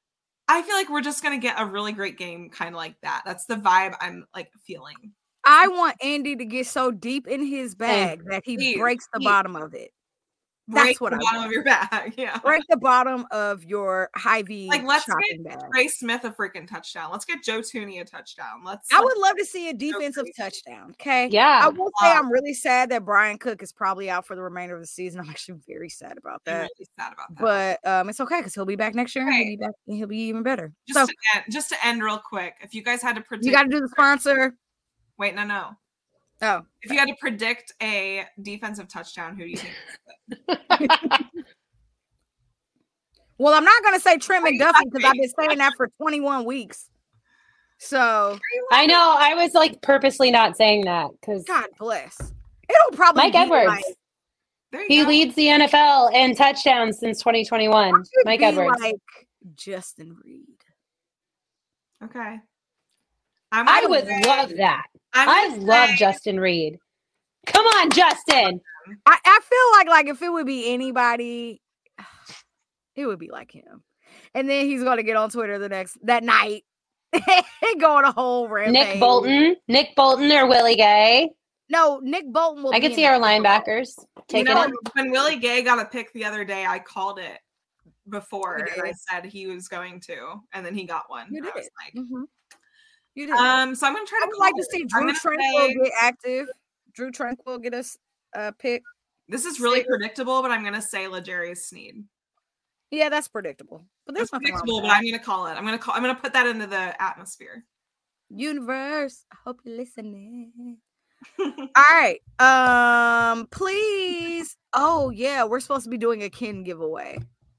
I feel like we're just going to get a really great game kind of like that. That's the vibe I'm like feeling. I want Andy to get so deep in his bag that he Please, breaks the please. bottom of it. That's Break what the I bottom want. of your bag. Yeah. Break the bottom of your Hy-Vee Like, let's shopping bag. Trey Smith a freaking touchdown. Let's get Joe Tooney a touchdown. Let's. I would love to see a defensive crazy. touchdown. Okay. Yeah. I will say Wow. I'm really sad that Brian Cook is probably out for the remainder of the season. I'm actually very sad about I'm that. really sad about that. But um, it's okay because he'll be back next year and he'll Right. be back and he'll be even better. just So to end, just to end real quick, if you guys had to predict, you got to do the sponsor. wait, no, no. Oh, If you had to predict a defensive touchdown, who do you think? well, I'm not going to say Trent Why you McDuffie because I've laughing? been saying that for twenty-one weeks. So I know. I was like purposely not saying that because God bless. It'll probably Mike be Edwards. like- There you he go. leads the N F L in touchdowns since twenty twenty-one. It should Mike be Edwards. like Justin Reed. Okay. I'm I gonna would say- love that. I'm I gonna love say- Justin Reed. Come on, Justin. I, I feel like like if it would be anybody, it would be like him. And then he's gonna get on Twitter the next that night and go on a whole rampage. Nick Bolton. Nick Bolton or Willie Gay. No, Nick Bolton will. I be could in see the our Super Bowl. linebackers You taking know, it. when Willie Gay got a pick the other day, I called it before You and I did. said he was going to, and then he got one. You I was did. like, Mhm. You did. um, so I'm gonna try I to would like call to see it. I'm Drew gonna Tranquil say- get active. Drew Tranquil get us a pick. This is really predictable, but I'm going to say L'Jarius Sneed. Yeah, that's predictable. But there's that's nothing predictable, wrong with but I'm going to call it. I'm going to call. I'm going to put that into the atmosphere. Universe, I hope you're listening. All right. Um, please. Oh, yeah, we're supposed to be doing a Ken giveaway.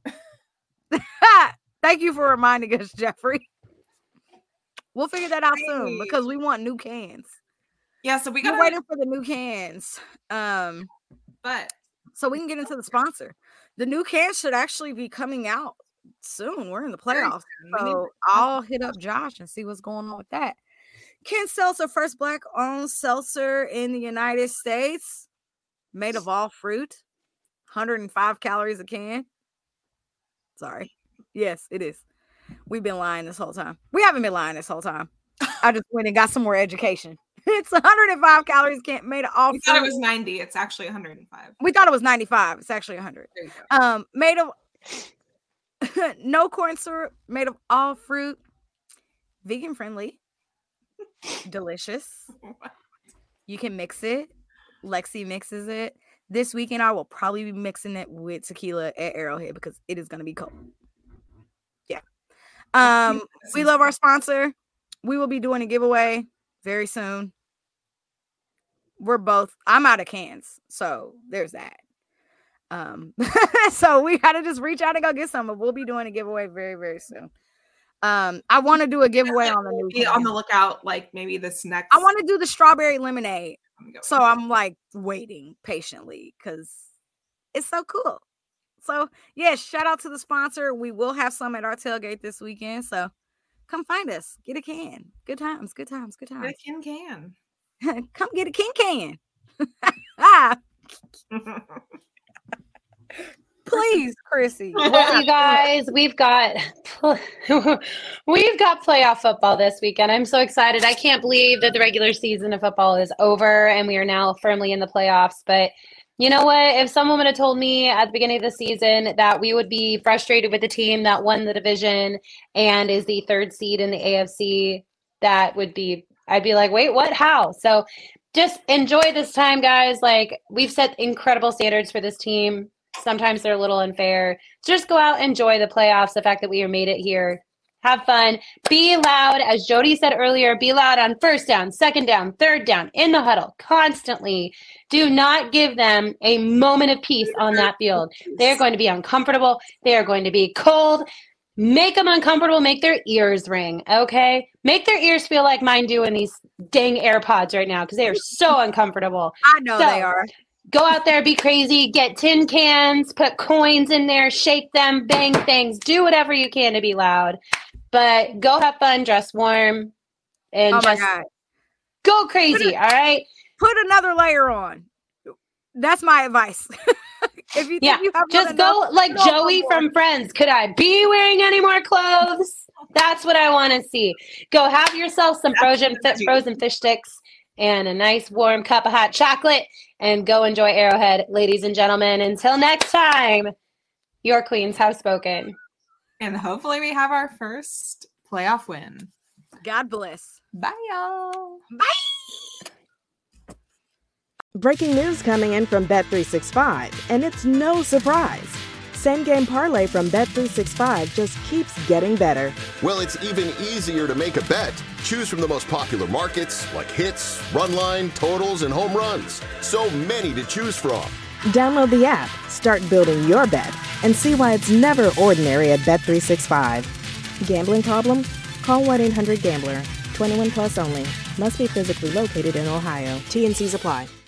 Thank you for reminding us, Jeffrey. We'll figure that out soon because we want new cans. Yeah, so we got We're waiting for the new cans. Um, but so we can get into the sponsor. The new cans should actually be coming out soon. We're in the playoffs, so I'll hit up Josh and see what's going on with that. Ken Seltzer, first black-owned seltzer in the United States, made of all fruit, one hundred five calories a can. Sorry. Yes, it is. We've been lying this whole time. We haven't been lying this whole time. I just went and got some more education. It's one hundred five calories can made of all we fruit. thought it was ninety. It's actually one hundred five. We thought it was ninety-five. It's actually one hundred. Um, made of no corn syrup, made of all fruit, vegan friendly, delicious. You can mix it. Lexi mixes it. This weekend, I will probably be mixing it with tequila at Arrowhead because it is going to be cold. Yeah. Um, we love our sponsor. We will be doing a giveaway very soon. We're both, I'm out of cans, so there's that. Um, so we got to just reach out and go get some, but we'll be doing a giveaway very, very soon. Um, I want to do a giveaway on the new be on the lookout, like maybe this next. I want to do the strawberry lemonade. So I'm like waiting patiently because it's so cool. So yeah, shout out to the sponsor. We will have some at our tailgate this weekend. So come find us. Get a can. Good times. Good times. Good times. Get a can can. Come get a can can. ah. Please, Chrissy. Well, you guys, we've got we've got playoff football this weekend. I'm so excited. I can't believe that the regular season of football is over and we are now firmly in the playoffs. But you know what? If someone would have told me at the beginning of the season that we would be frustrated with the team that won the division and is the third seed in the A F C, that would be, I'd be like, wait, what? How? So just enjoy this time, guys. Like, we've set incredible standards for this team. Sometimes they're a little unfair. Just go out, enjoy the playoffs, the fact that we made it here. Have fun. Be loud. As Jody said earlier, be loud on first down, second down, third down, in the huddle, constantly. Do not give them a moment of peace on that field. They're going to be uncomfortable. They are going to be cold. Make them uncomfortable. Make their ears ring, okay? Make their ears feel like mine do in these dang AirPods right now because they are so uncomfortable. I know so, they are. Go out there, be crazy, get tin cans, put coins in there, shake them, bang things, do whatever you can to be loud. But go have fun, dress warm, and oh just God. Go crazy, a, all right? Put another layer on. That's my advice. if you yeah, think you have just go enough, like go Joey from Friends. Could I be wearing any more clothes? That's what I want to see. Go have yourself some frozen frozen fish sticks and a nice warm cup of hot chocolate, and go enjoy Arrowhead, ladies and gentlemen. Until next time, your queens have spoken. And hopefully we have our first playoff win. God bless. Bye, y'all. Bye. Breaking news coming in from Bet three sixty-five, and it's no surprise. Same game parlay from Bet three sixty-five just keeps getting better. Well, it's even easier to make a bet. Choose from the most popular markets like hits, run line, totals, and home runs. So many to choose from. Download the app, start building your bet, and see why it's never ordinary at Bet three sixty-five. Gambling problem? Call one eight hundred gambler. twenty-one plus only. Must be physically located in Ohio. T and C's apply.